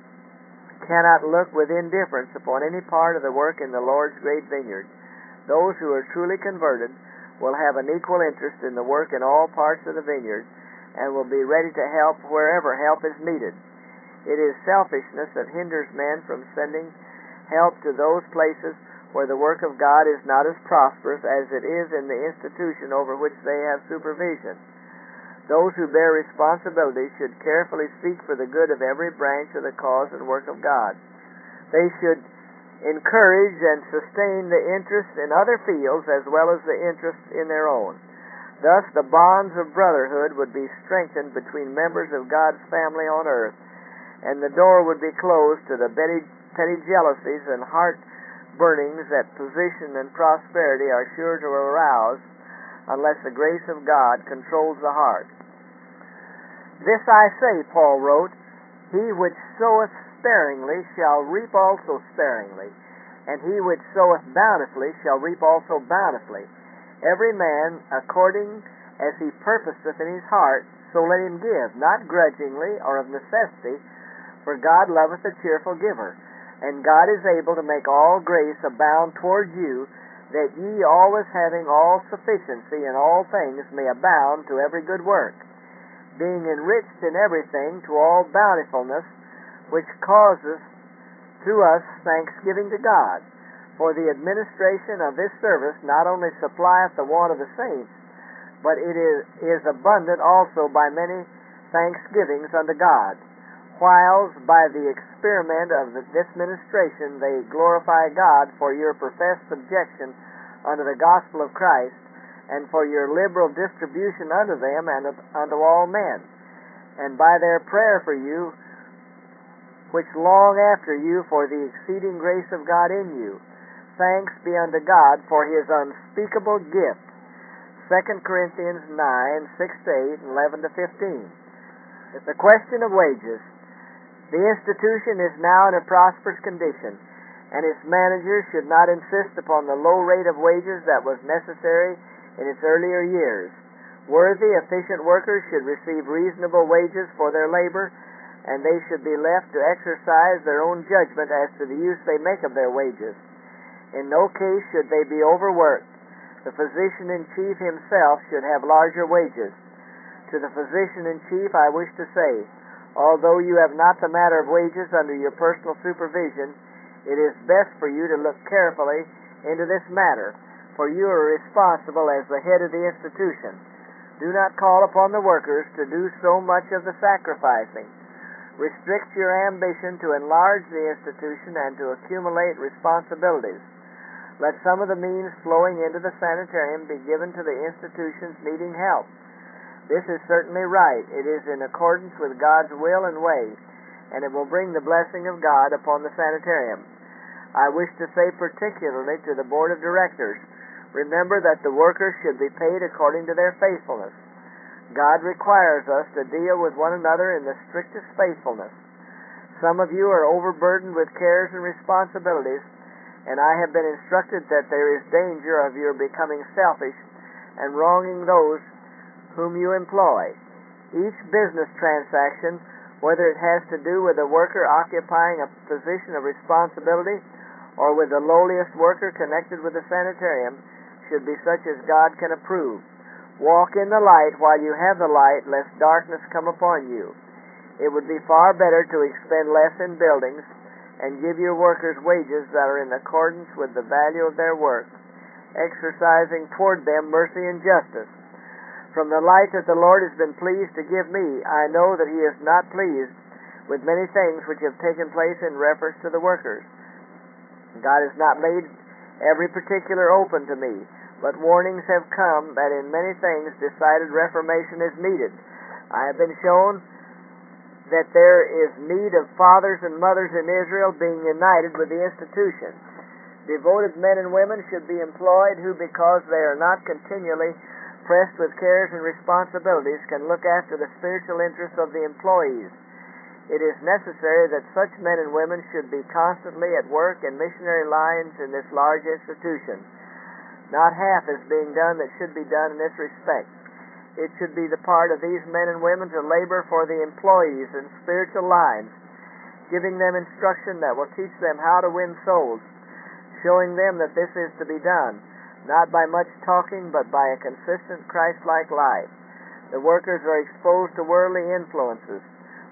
cannot look with indifference upon any part of the work in the Lord's great vineyard. Those who are truly converted will have an equal interest in the work in all parts of the vineyard, and will be ready to help wherever help is needed. It is selfishness that hinders men from sending help to those places where the work of God is not as prosperous as it is in the institution over which they have supervision. Those who bear responsibility should carefully seek for the good of every branch of the cause and work of God. They should encourage and sustain the interest in other fields as well as the interest in their own. Thus, the bonds of brotherhood would be strengthened between members of God's family on earth, and the door would be closed to the petty jealousies and heart burnings that position and prosperity are sure to arouse unless the grace of God controls the heart. This I say, Paul wrote, he which soweth sparingly shall reap also sparingly, and he which soweth bountifully shall reap also bountifully. Every man according as he purposeth in his heart, so let him give, not grudgingly or of necessity, for God loveth a cheerful giver. And God is able to make all grace abound toward you, that ye always having all sufficiency in all things may abound to every good work, being enriched in everything to all bountifulness, which causes through us thanksgiving to God. For the administration of this service not only supplieth the want of the saints, but it is abundant also by many thanksgivings unto God, whiles by the experiment of this ministration they glorify God for your professed subjection unto the gospel of Christ, and for your liberal distribution unto them and unto all men, and by their prayer for you, which long after you for the exceeding grace of God in you. Thanks be unto God for his unspeakable gift. 2 Corinthians 9, 6-8, and 11-15. It's a question of wages. The institution is now in a prosperous condition, and its managers should not insist upon the low rate of wages that was necessary in its earlier years. Worthy, efficient workers should receive reasonable wages for their labor, and they should be left to exercise their own judgment as to the use they make of their wages. In no case should they be overworked. The physician-in-chief himself should have larger wages. To the physician-in-chief I wish to say, although you have not the matter of wages under your personal supervision, it is best for you to look carefully into this matter, for you are responsible as the head of the institution. Do not call upon the workers to do so much of the sacrificing. Restrict your ambition to enlarge the institution and to accumulate responsibilities. Let some of the means flowing into the sanitarium be given to the institutions needing help. This is certainly right. It is in accordance with God's will and way, and it will bring the blessing of God upon the sanitarium. I wish to say particularly to the board of directors, remember that the workers should be paid according to their faithfulness. God requires us to deal with one another in the strictest faithfulness. Some of you are overburdened with cares and responsibilities, and I have been instructed that there is danger of your becoming selfish and wronging those whom you employ. Each business transaction, whether it has to do with a worker occupying a position of responsibility or with the lowliest worker connected with the sanitarium, should be such as God can approve. Walk in the light while you have the light, lest darkness come upon you. It would be far better to expend less in buildings and give your workers wages that are in accordance with the value of their work, exercising toward them mercy and justice. From the light that the Lord has been pleased to give me, I know that he is not pleased with many things which have taken place in reference to the workers. God has not made every particular open to me, but warnings have come that in many things decided reformation is needed. I have been shown that there is need of fathers and mothers in Israel being united with the institution. Devoted men and women should be employed who, because they are not continually pressed with cares and responsibilities, can look after the spiritual interests of the employees. It is necessary that such men and women should be constantly at work in missionary lines in this large institution. Not half is being done that should be done in this respect. It should be the part of these men and women to labor for the employees in spiritual lines, giving them instruction that will teach them how to win souls, showing them that this is to be done, not by much talking, but by a consistent Christ-like life. The workers are exposed to worldly influences, but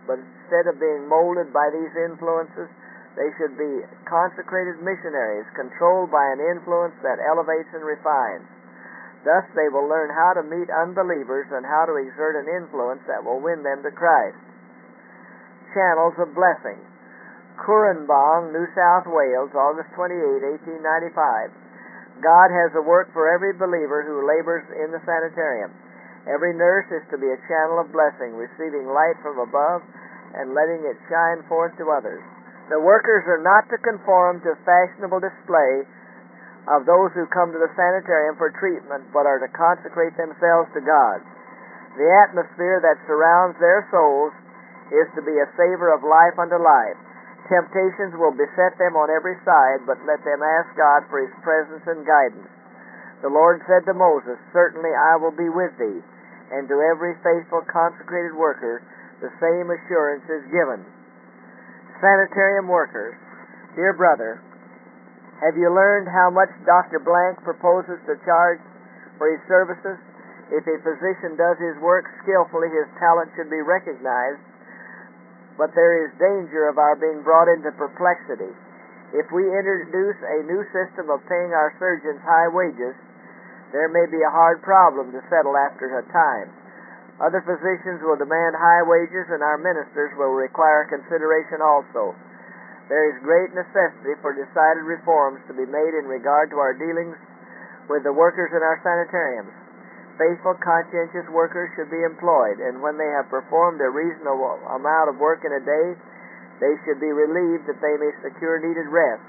instead of being molded by these influences, they should be consecrated missionaries, controlled by an influence that elevates and refines. Thus they will learn how to meet unbelievers and how to exert an influence that will win them to Christ. Channels of blessing. Currumbang, New South Wales, August 28, 1895. God has a work for every believer who labors in the sanitarium. Every nurse is to be a channel of blessing, receiving light from above and letting it shine forth to others. The workers are not to conform to fashionable display of those who come to the sanitarium for treatment, but are to consecrate themselves to God. The atmosphere that surrounds their souls is to be a savor of life unto life. Temptations will beset them on every side, but let them ask God for His presence and guidance. The Lord said to Moses, "Certainly I will be with thee," and to every faithful consecrated worker the same assurance is given. Sanitarium workers. Dear brother, have you learned how much Dr. Blank proposes to charge for his services? If a physician does his work skillfully, his talent should be recognized, but there is danger of our being brought into perplexity. If we introduce a new system of paying our surgeons high wages, there may be a hard problem to settle after a time. Other physicians will demand high wages, and our ministers will require consideration also. There is great necessity for decided reforms to be made in regard to our dealings with the workers in our sanitariums. Faithful, conscientious workers should be employed, and when they have performed a reasonable amount of work in a day, they should be relieved that they may secure needed rest.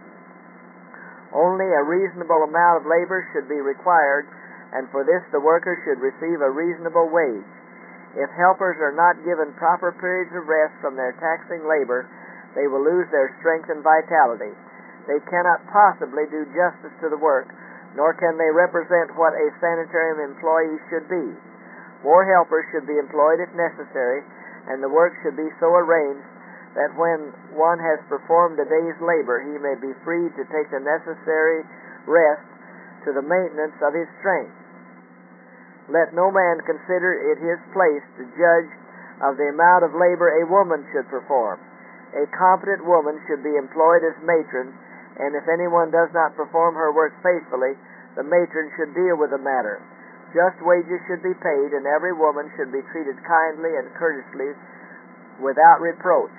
Only a reasonable amount of labor should be required, and for this the workers should receive a reasonable wage. If helpers are not given proper periods of rest from their taxing labor, they will lose their strength and vitality. They cannot possibly do justice to the work, nor can they represent what a sanitarium employee should be. More helpers should be employed if necessary, and the work should be so arranged that when one has performed a day's labor, he may be free to take the necessary rest to the maintenance of his strength. Let no man consider it his place to judge of the amount of labor a woman should perform. A competent woman should be employed as matron, and if anyone does not perform her work faithfully, the matron should deal with the matter. Just wages should be paid, and every woman should be treated kindly and courteously without reproach.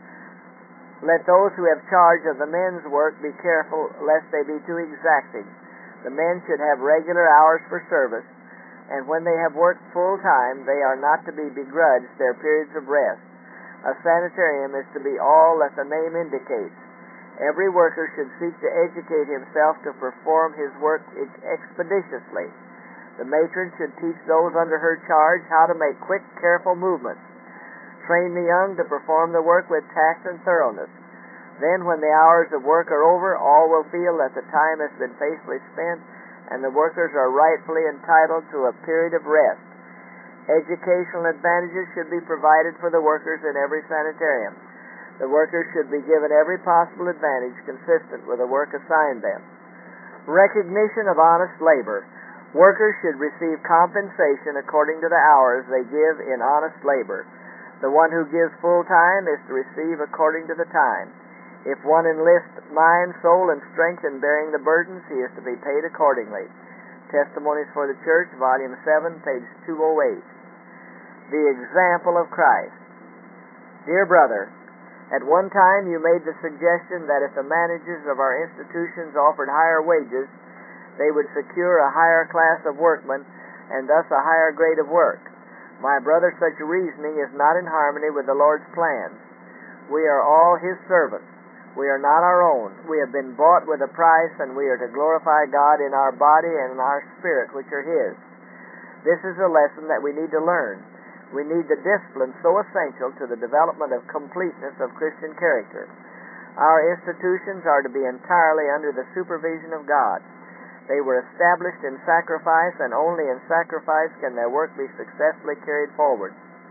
Let those who have charge of the men's work be careful lest they be too exacting. The men should have regular hours for service, and when they have worked full time, they are not to be begrudged their periods of rest. A sanitarium is to be all that the name indicates. Every worker should seek to educate himself to perform his work expeditiously. The matron should teach those under her charge how to make quick, careful movements. Train the young to perform the work with tact and thoroughness. Then, when the hours of work are over, all will feel that the time has been faithfully spent, and the workers are rightfully entitled to a period of rest. Educational advantages should be provided for the workers in every sanitarium. The workers should be given every possible advantage consistent with the work assigned them. Recognition of honest labor. Workers should receive compensation according to the hours they give in honest labor. The one who gives full time is to receive according to the time. If one enlists mind, soul, and strength in bearing the burdens, he is to be paid accordingly. Testimonies for the Church, Volume 7, page 208. The example of Christ. Dear brother, at one time you made the suggestion that if the managers of our institutions offered higher wages, they would secure a higher class of workmen and thus a higher grade of work. My brother, such reasoning is not in harmony with the Lord's plans. We are all His servants. We are not our own. We have been bought with a price, and we are to glorify God in our body and in our spirit, which are His. This is a lesson that we need to learn. We need the discipline so essential to the development of completeness of Christian character. Our institutions are to be entirely under the supervision of God. They were established in sacrifice, and only in sacrifice can their work be successfully carried forward.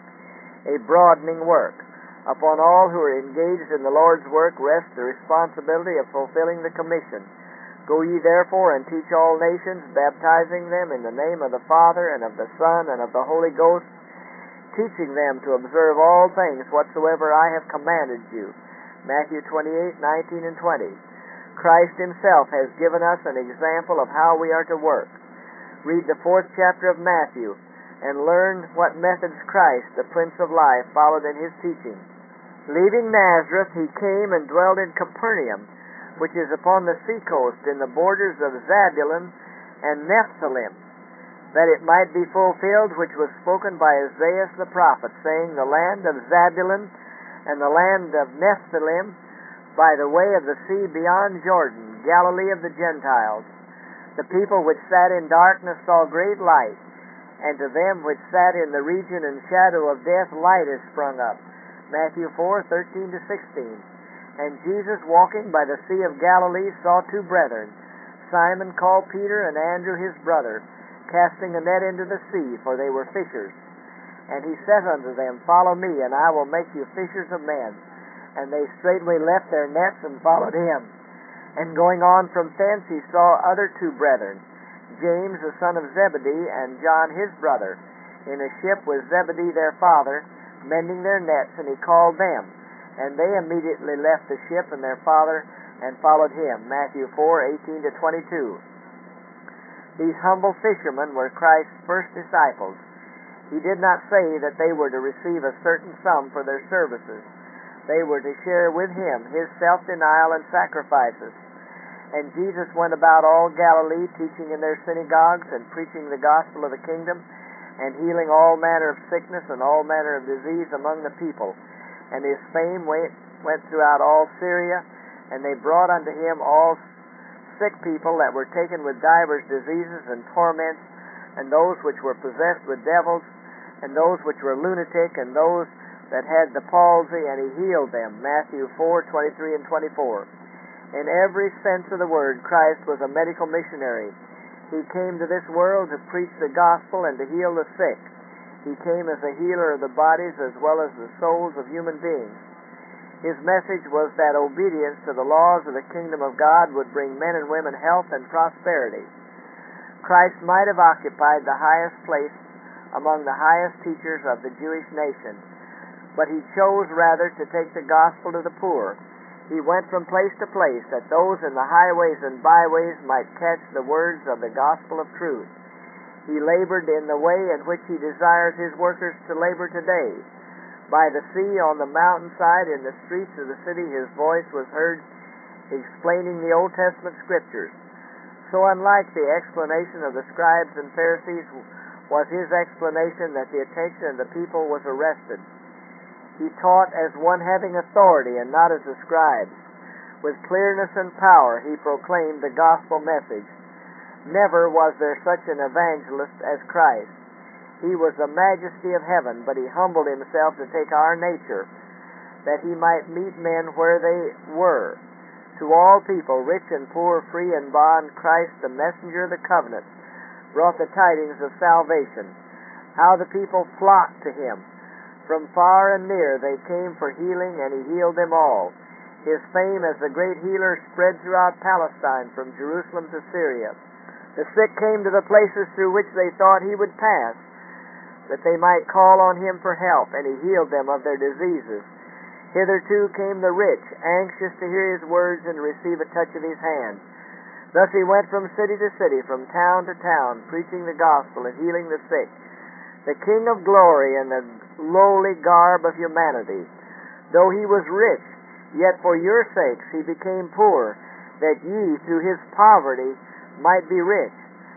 A broadening work. Upon all who are engaged in the Lord's work rests the responsibility of fulfilling the commission. Go ye therefore and teach all nations, baptizing them in the name of the Father, and of the Son, and of the Holy Ghost, teaching them to observe all things whatsoever I have commanded you. Matthew 28:19 and 20. Christ himself has given us an example of how we are to work. Read the 4th chapter of Matthew and learn what methods Christ, the Prince of Life, followed in his teaching. Leaving Nazareth, he came and dwelt in Capernaum, which is upon the seacoast in the borders of Zabulon and Nephthalim, that it might be fulfilled which was spoken by Isaiah the prophet, saying, The land of Zabulon and the land of Nephthalim, by the way of the sea beyond Jordan, Galilee of the Gentiles. The people which sat in darkness saw great light, and to them which sat in the region and shadow of death light is sprung up. Matthew 4:13 to 16. And Jesus, walking by the Sea of Galilee, saw two brethren, Simon called Peter and Andrew his brother, casting a net into the sea, for they were fishers. And he said unto them, Follow me, and I will make you fishers of men. And they straightway left their nets and followed him. And going on from thence he saw other two brethren, James the son of Zebedee, and John his brother, in a ship with Zebedee their father, mending their nets, and he called them. And they immediately left the ship and their father, and followed him. Matthew 4:18 to 22. These humble fishermen were Christ's first disciples. He did not say that they were to receive a certain sum for their services. They were to share with him his self-denial and sacrifices. And Jesus went about all Galilee, teaching in their synagogues and preaching the gospel of the kingdom, and healing all manner of sickness and all manner of disease among the people. And his fame went throughout all Syria, and they brought unto him all sick people that were taken with divers diseases and torments, and those which were possessed with devils, and those which were lunatic, and those that had the palsy, and he healed them. Matthew 4:23 and 24. In every sense of the word, Christ was a medical missionary. He came to this world to preach the gospel and to heal the sick. He came as a healer of the bodies as well as the souls of human beings. His message was that obedience to the laws of the kingdom of God would bring men and women health and prosperity. Christ might have occupied the highest place among the highest teachers of the Jewish nation, but he chose rather to take the gospel to the poor. He went from place to place that those in the highways and byways might catch the words of the gospel of truth. He labored in the way in which he desires his workers to labor today. By the sea, on the mountainside, in the streets of the city, his voice was heard explaining the Old Testament scriptures. So unlike the explanation of the scribes and Pharisees was his explanation that the attention of the people was arrested. He taught as one having authority and not as the scribes. With clearness and power he proclaimed the gospel message. Never was there such an evangelist as Christ. He was the majesty of heaven, but he humbled himself to take our nature, that he might meet men where they were. To all people, rich and poor, free and bond, Christ, the messenger of the covenant, brought the tidings of salvation. How the people flocked to him. From far and near they came for healing, and he healed them all. His fame as the great healer spread throughout Palestine, from Jerusalem to Syria. The sick came to the places through which they thought he would pass, that they might call on him for help, and he healed them of their diseases. Hitherto came the rich, anxious to hear his words and receive a touch of his hand. Thus he went from city to city, from town to town, preaching the gospel and healing the sick. The King of glory in the lowly garb of humanity. Though he was rich, yet for your sakes he became poor, that ye through his poverty might be rich.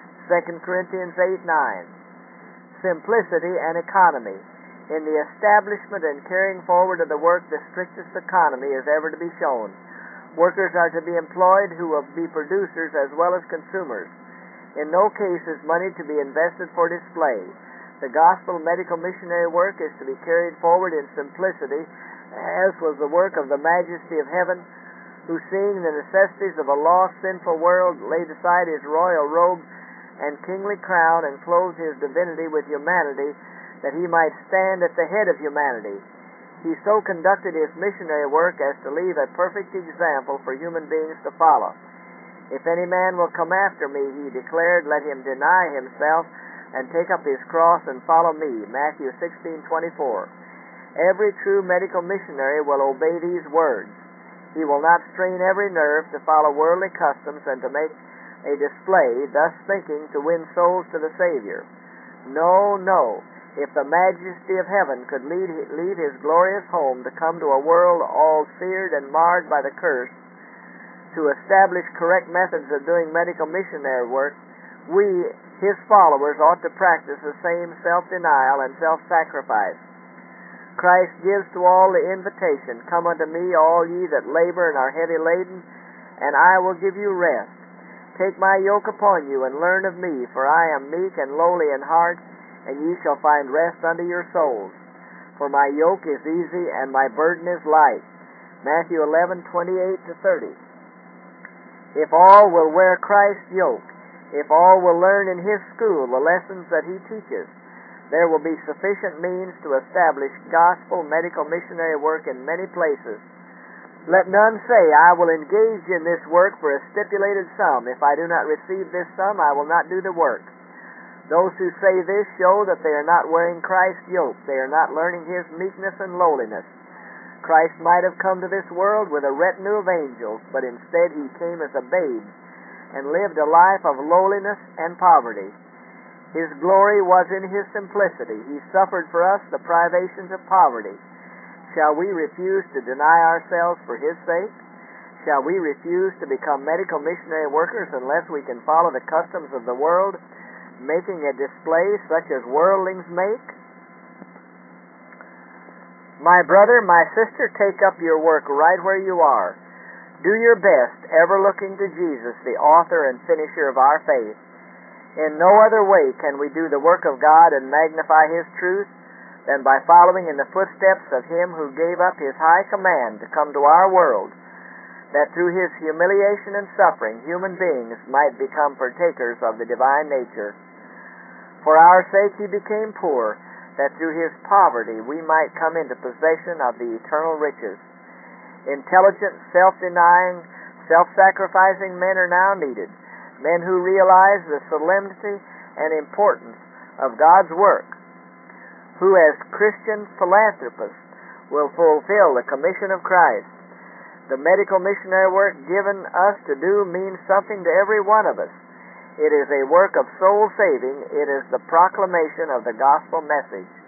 2 Corinthians 8:9. Simplicity and economy. In the establishment and carrying forward of the work, the strictest economy is ever to be shown. Workers are to be employed who will be producers as well as consumers. In no case is money to be invested for display. The gospel medical missionary work is to be carried forward in simplicity, as was the work of the majesty of heaven, who, seeing the necessities of a lost, sinful world, laid aside his royal robe and kingly crown and clothed his divinity with humanity, that he might stand at the head of humanity. He so conducted his missionary work as to leave a perfect example for human beings to follow. If any man will come after me, he declared, let him deny himself, and take up his cross and follow me. Matthew 16:24. Every true medical missionary will obey these words. He will not strain every nerve to follow worldly customs and to make a display, thus thinking to win souls to the Savior. No, no. If the majesty of heaven could leave his glorious home to come to a world all seared and marred by the curse, to establish correct methods of doing medical missionary work, we, his followers, ought to practice the same self-denial and self-sacrifice. Christ gives to all the invitation, "Come unto me, all ye that labor and are heavy laden, and I will give you rest. Take my yoke upon you, and learn of me, for I am meek and lowly in heart, and ye shall find rest unto your souls. For my yoke is easy, and my burden is light." Matthew 11:28-30. If all will wear Christ's yoke, if all will learn in his school the lessons that he teaches, there will be sufficient means to establish gospel medical missionary work in many places. Let none say, "I will engage in this work for a stipulated sum. If I do not receive this sum, I will not do the work." Those who say this show that they are not wearing Christ's yoke. They are not learning his meekness and lowliness. Christ might have come to this world with a retinue of angels, but instead he came as a babe and lived a life of lowliness and poverty. His glory was in his simplicity. He suffered for us the privations of poverty. Shall we refuse to deny ourselves for his sake? Shall we refuse to become medical missionary workers unless we can follow the customs of the world, making a display such as worldlings make? My brother, my sister, take up your work right where you are. Do your best, ever looking to Jesus, the author and finisher of our faith. In no other way can we do the work of God and magnify his truth than by following in the footsteps of him who gave up his high command to come to our world, that through his humiliation and suffering human beings might become partakers of the divine nature. For our sake he became poor, that through his poverty we might come into possession of the eternal riches. Intelligent, self-denying, self-sacrificing men are now needed, men who realize the solemnity and importance of God's work, who as Christian philanthropists will fulfill the commission of Christ. The medical missionary work given us to do means something to every one of us. It is a work of soul saving. It is the proclamation of the gospel message.